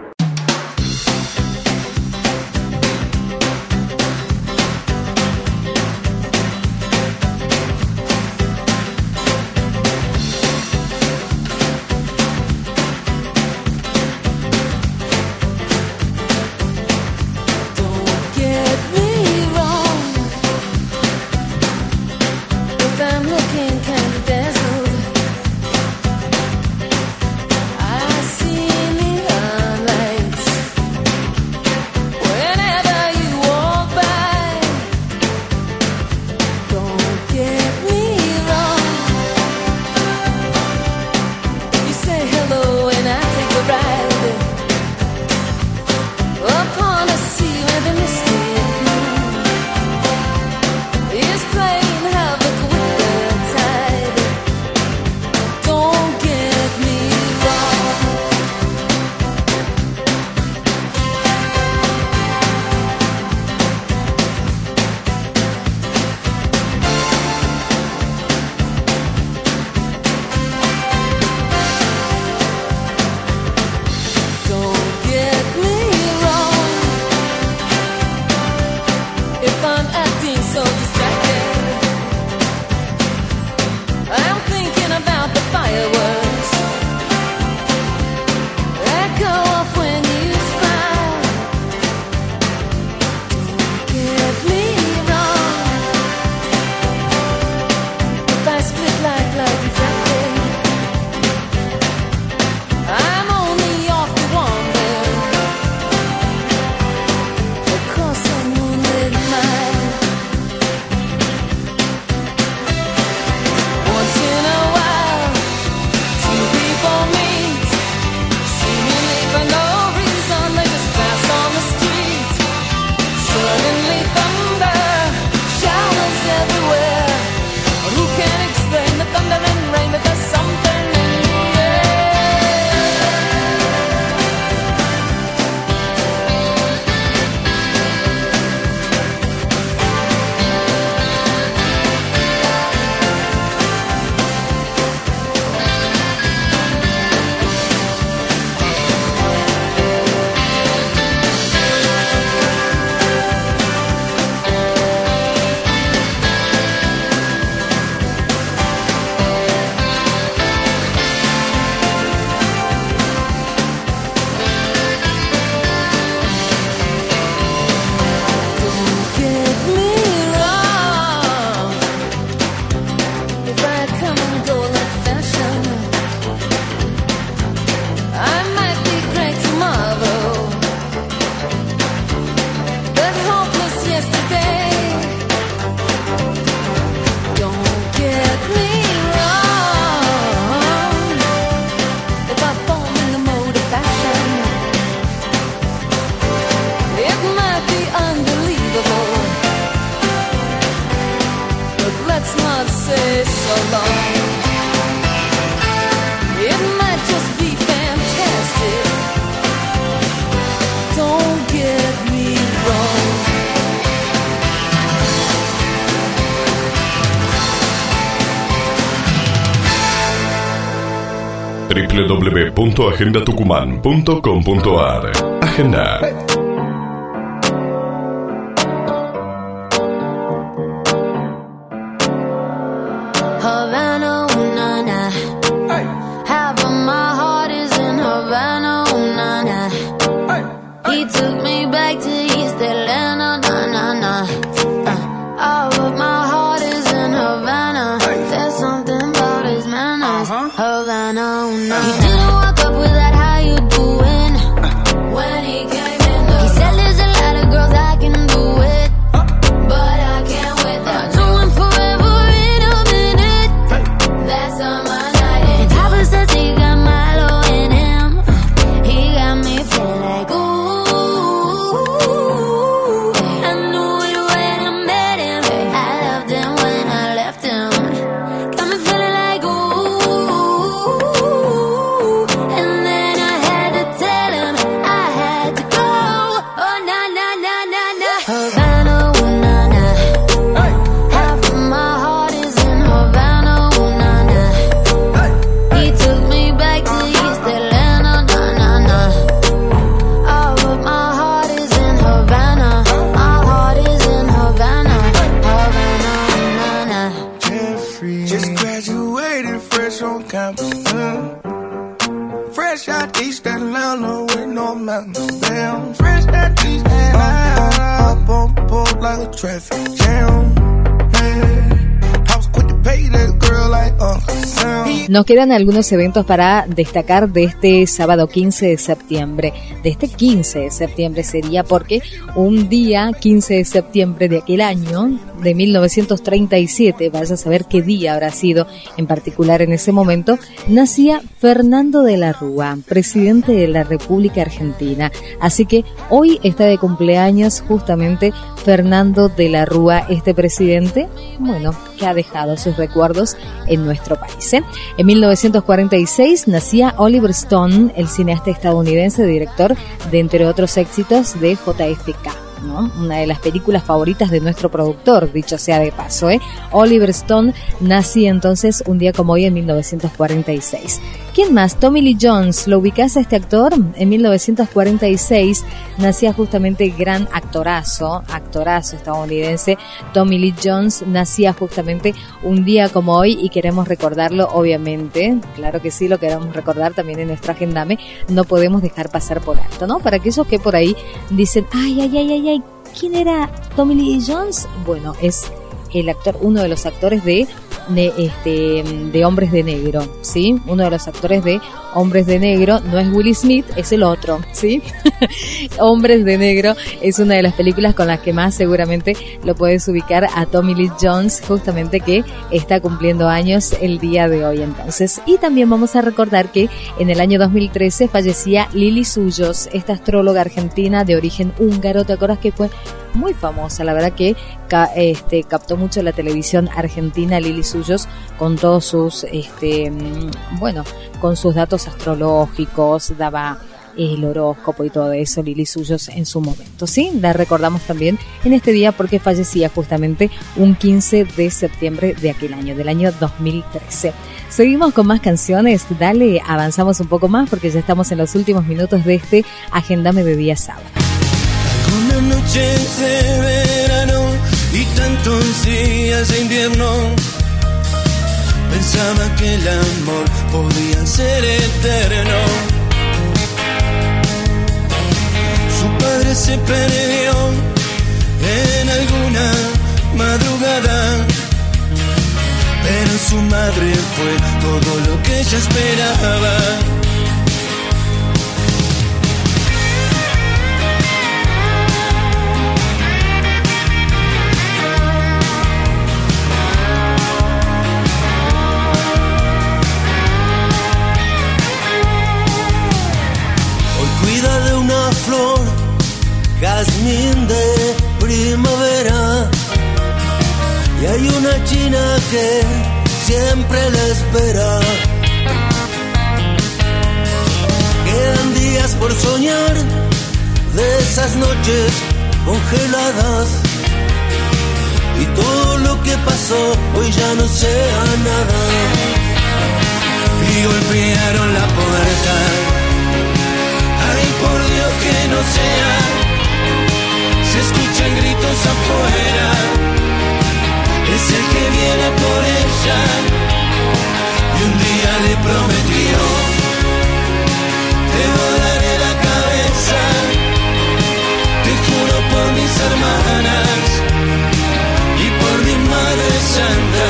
www.agendatucumán.com.ar. Agenda. Havana, ooh, na, na. Half of my heart is in Havana, ooh, na, na. He took me back to East Atlanta, na, na, na. All of my heart is in Havana. There's something about his manners. Havana, ooh, na, na. He didn't walk up with that, how you doing? When he came in the campus. Fresh out East Atlanta with no mountains. Damn, fresh out East Atlanta. Up on the pole like a traffic jam. I was quick to pay that girl like Uncle Sam. Nos quedan algunos eventos para destacar de este sábado 15 de septiembre. De este 15 de septiembre sería porque un día 15 de septiembre de aquel año, de 1937, vaya a saber qué día habrá sido en particular en ese momento, nacía Fernando de la Rúa, presidente de la República Argentina. Así que hoy está de cumpleaños justamente Fernando de la Rúa, este presidente, bueno, que ha dejado sus recuerdos en nuestro país, ¿eh? En 1946 nacía Oliver Stone, el cineasta estadounidense, director de, entre otros éxitos, de JFK, ¿no? Una de las películas favoritas de nuestro productor, dicho sea de paso, ¿eh? Oliver Stone nacía entonces un día como hoy en 1946. ¿Quién más? Tommy Lee Jones. ¿Lo ubicás a este actor? En 1946 nacía justamente gran actorazo estadounidense. Tommy Lee Jones nacía justamente un día como hoy y queremos recordarlo, obviamente. Claro que sí, lo queremos recordar también en nuestro agendame. No podemos dejar pasar por alto, ¿no? Para aquellos que por ahí dicen, ay, ¿quién era Tommy Lee Jones? Bueno, es el actor, uno de los actores de Hombres de Negro, ¿sí? Uno de los actores de Hombres de Negro, no es Will Smith, es el otro, ¿sí? Hombres de Negro es una de las películas con las que más seguramente lo puedes ubicar a Tommy Lee Jones, justamente que está cumpliendo años el día de hoy entonces. Y también vamos a recordar que en el año 2013 fallecía Lili Suyos, esta astróloga argentina de origen húngaro. ¿Te acuerdas que fue muy famosa? La verdad que captó mucho la televisión argentina Lili Suyos con todos sus con sus datos astrológicos, daba el horóscopo y todo eso, Lili Suyos en su momento, ¿sí? La recordamos también en este día porque fallecía justamente un 15 de septiembre de aquel año, del año 2013. Seguimos con más canciones, dale, avanzamos un poco más porque ya estamos en los últimos minutos de este Agendame de día sábado. Una noche de verano y tantos días de invierno, pensaba que el amor podía ser eterno. Su padre se perdió en alguna madrugada, pero su madre fue todo lo que ella esperaba. De una flor, jazmín de primavera, y hay una china que siempre la espera. Quedan días por soñar de esas noches congeladas, y todo lo que pasó hoy ya no sea nada. Y golpearon la puerta. Ay, por Dios que no sea, se escuchan gritos afuera, es el que viene por ella, y un día le prometió, te volaré la cabeza, te juro por mis hermanas, y por mi madre santa.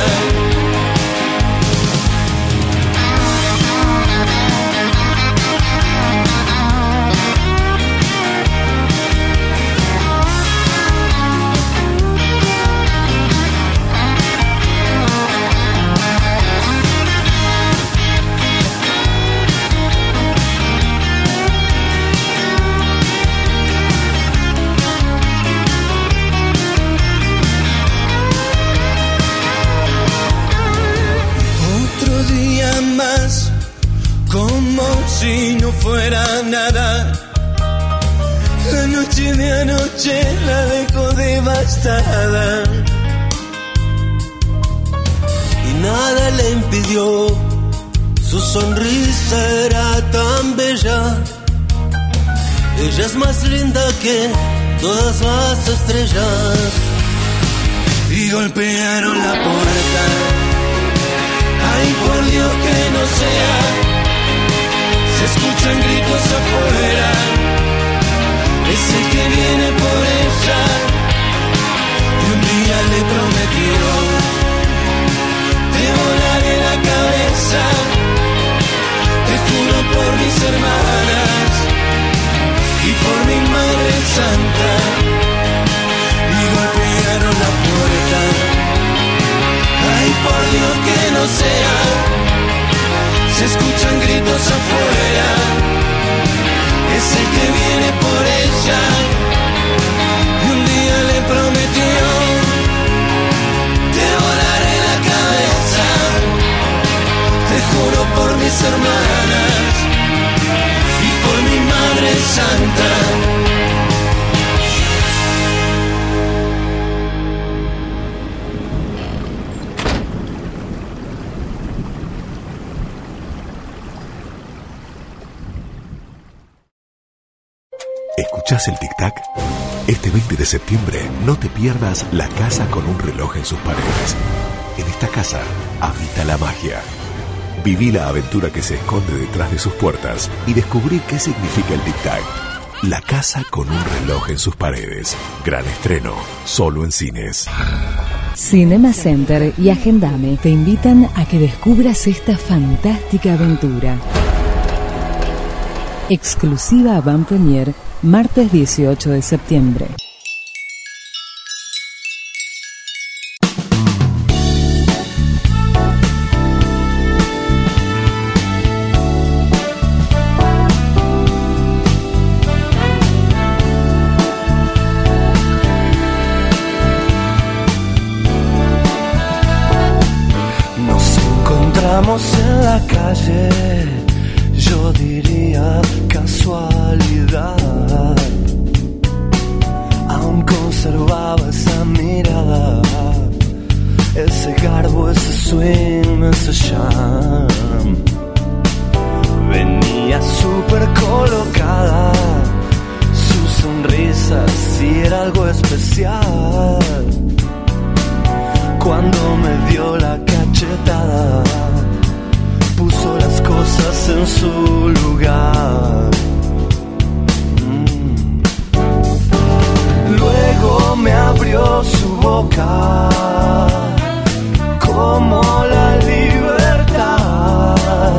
Si no fuera nada, la noche de anoche la dejó devastada, y nada le impidió, su sonrisa era tan bella, ella es más linda que todas las estrellas. Y golpearon la puerta. Ay, por Dios que no sea. Se escuchan gritos afuera. Ese que viene por ella. Y un día le prometió: te volaré la cabeza. Te juro por mis hermanas y por mi madre santa. Y golpearon la puerta. Ay, por Dios que no sea. Se escuchan gritos afuera. Ese que viene por ella. Y un día le prometió: te volaré la cabeza. Te juro por mis hermanas y por mi madre santa. ¿Escuchás el tic-tac? Este 20 de septiembre no te pierdas La Casa con un reloj en sus paredes. En esta casa habita la magia. Viví la aventura que se esconde detrás de sus puertas y descubrí qué significa el tic-tac. La Casa con un reloj en sus paredes. Gran estreno, solo en cines. Cinema Center y Agendame te invitan a que descubras esta fantástica aventura. Exclusiva Avant Premiere, martes 18 de septiembre. Nos encontramos en la calle, yo diría casualidad. Aún conservaba esa mirada, ese garbo, ese swing, ese charm. Venía súper colocada, su sonrisa sí era algo especial. Cuando me dio la cachetada, puso las cosas en su lugar. Luego me abrió su boca como la libertad.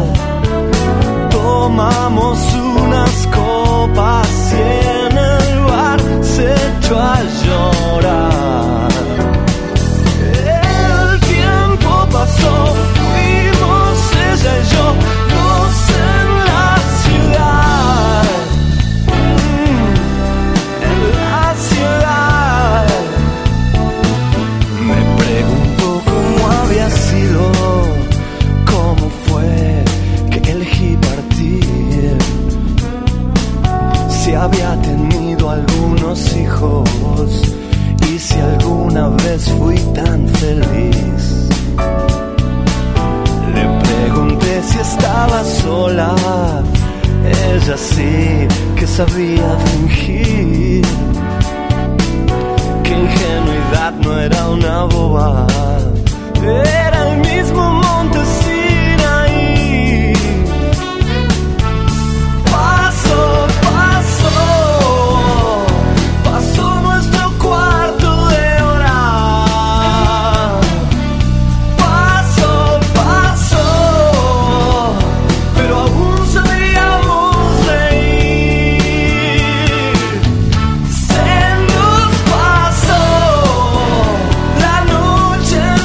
Tomamos unas copas y en el bar se echó a llorar. El tiempo pasó, fuimos ella y yo dos en la ciudad. En la ciudad. Me preguntó cómo había sido, cómo fue que elegí partir, si había tenido algunos hijos y si alguna vez fui tan feliz. Le pregunté si estaba sola, ella sí que sabía fingir. Que ingenuidad no era una boba, era el mismo monte Sinaí. Paso, paso, pasó nuestro cuarto de hora. Paso, paso, pero aún sabíamos reír. Se nos pasó la noche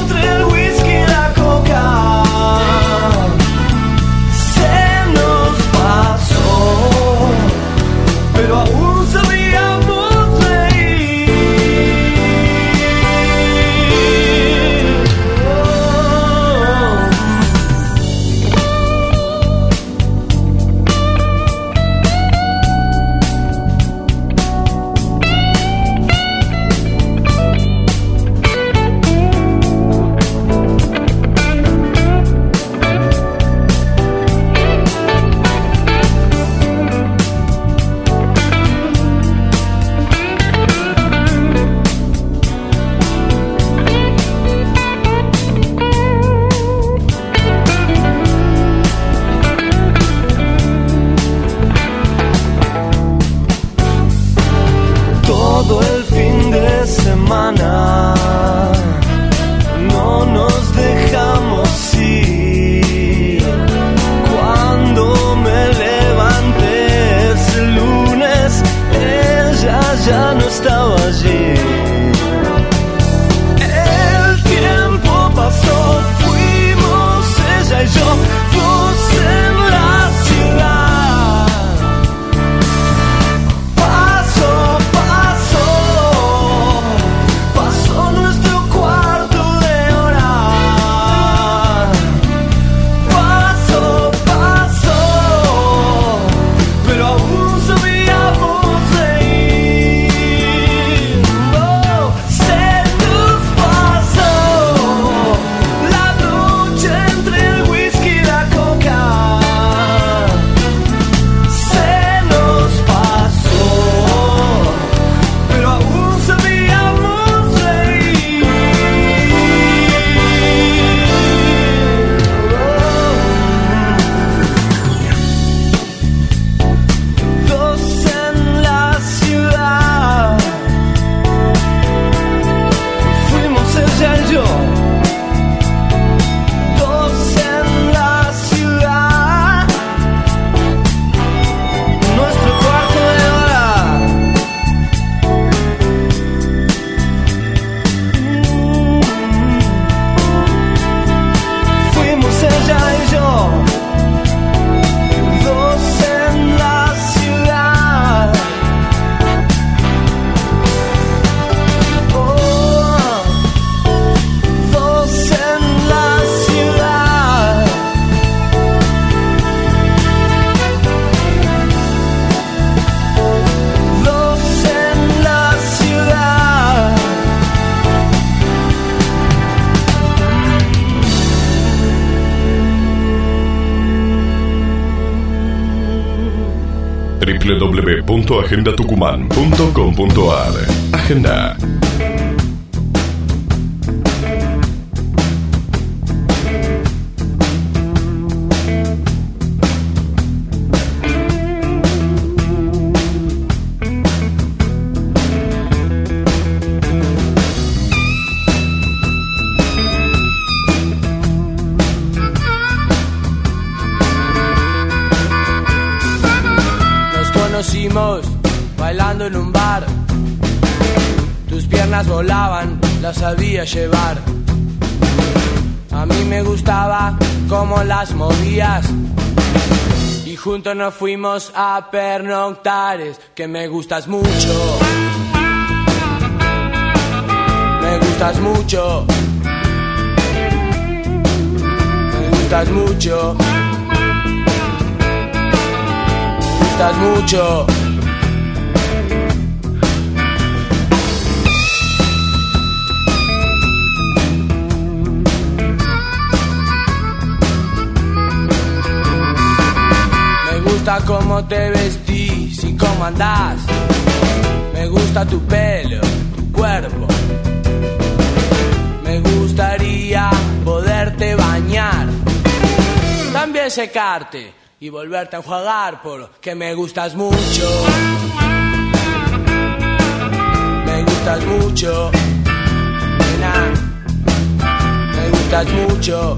estaba allí. El tiempo pasó, fuimos ella y yo, dos en la ciudad. Pasó, pasó, pasó nuestro cuarto de hora. Pasó, pasó, pero aún sabíamos reír. Oh, se nos pasó la noche entre el whisky y la coca. Se nos pasó, pero aún sabíamos reír. Dos en la ciudad, fuimos ella y yo. Dos en la ciudad, nuestro cuarto de hora. Fuimos ella y yo. Dos en la ciudad. Oh, dos en la ciudad. Dos en la ciudad. www.agendatucumán.com.ar. Agenda. Nos conocimos bailando en un bar. Tus piernas volaban, las sabía llevar. A mí me gustaba cómo las movías. Y juntos nos fuimos a pernoctar. Es que me gustas mucho. Me gustas mucho. Me gustas mucho. Me gustas mucho. Me gusta cómo te vestís y cómo andás. Me gusta tu pelo, tu cuerpo. Me gustaría poderte bañar, también secarte y volverte a enjuagar, porque me gustas mucho. Me gustas mucho, nena. Me gustas mucho.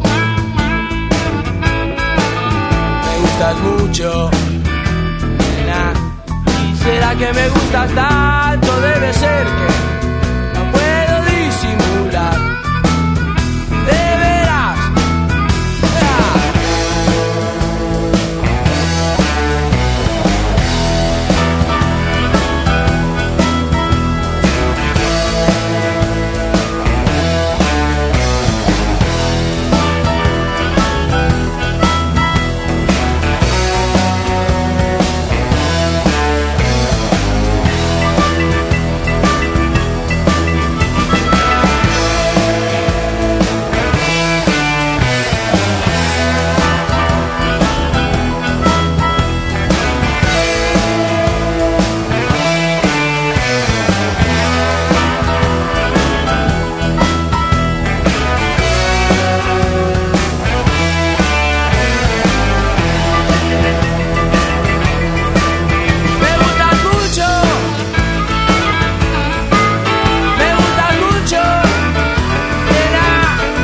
Me gustas mucho, nena. ¿Y será que me gustas tanto? Debe ser que no puedo disimular. De veras.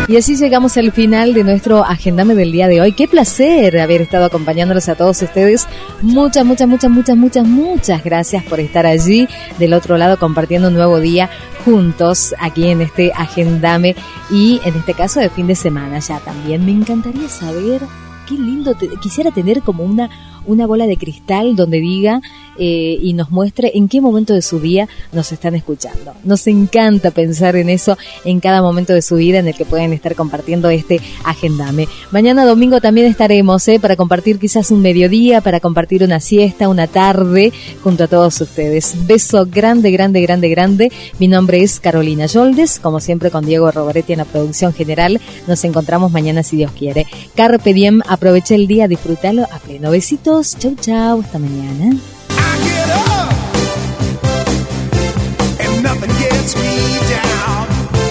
Y así llegamos al final de nuestro Agendame del día de hoy. Qué placer haber estado acompañándolos a todos ustedes. Muchas gracias por estar allí del otro lado compartiendo un nuevo día juntos aquí en este Agendame y en este caso de fin de semana ya también. Me encantaría saber, qué lindo, quisiera tener como una bola de cristal donde diga y nos muestre en qué momento de su día nos están escuchando. Nos encanta pensar en eso en cada momento de su vida en el que pueden estar compartiendo este Agendame. Mañana domingo también estaremos para compartir quizás un mediodía, para compartir una siesta, una tarde junto a todos ustedes. Beso grande. Mi nombre es Carolina Yoldes, como siempre con Diego Roboretti en la producción general. Nos encontramos mañana si Dios quiere. Carpe diem, aproveche el día, disfrútalo a pleno. Besitos, chau, hasta mañana. Nothing gets me down.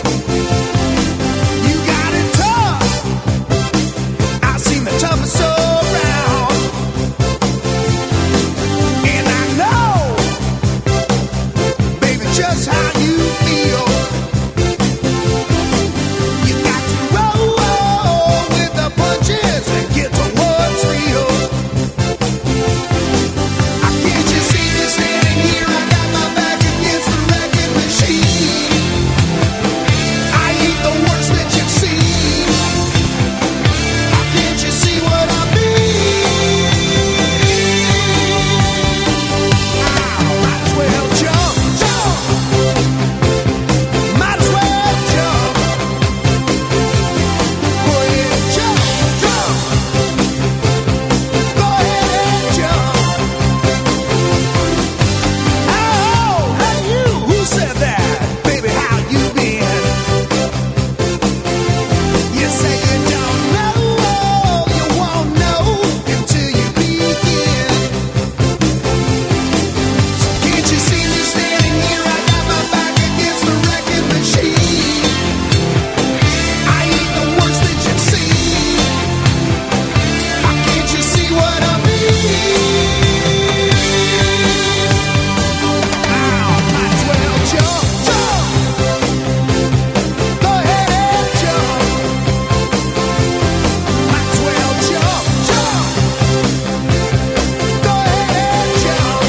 You got it tough. I've seen the toughest around, and I know, baby, just how you feel. You got to roll with the punches and get to what's real. Can't you see me standing here? I got my back against the wrecking machine. I ain't the worst that you've seen. Can't you see what I mean? Might as well jump. Might as well jump. Go ahead and jump. Go ahead and jump. Who said that? Baby, how you been? You say you don't know, you won't know until you begin. So can't you see me standing here? I got my back against the wrecking machine. I ain't the worst that you've seen. Can't you see what I mean? Might as well jump. Go ahead and jump. Might as well jump. Go ahead and jump.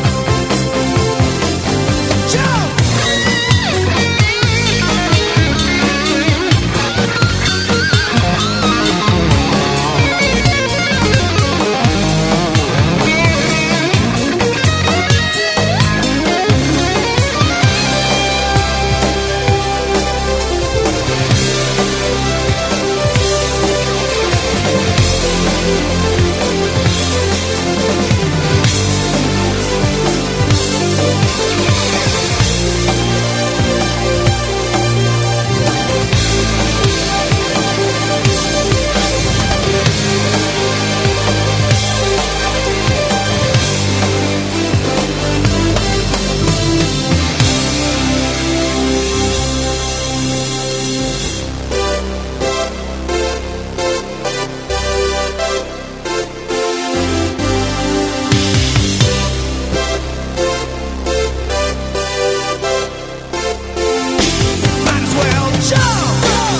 Might as well jump.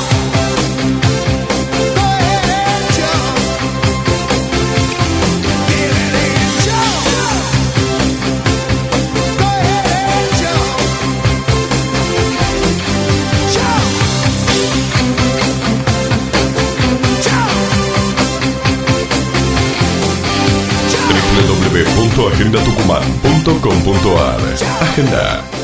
Go ahead and jump. Get it and jump. Go ahead and jump. Jump. www.agendatucumán.com.ar. Agenda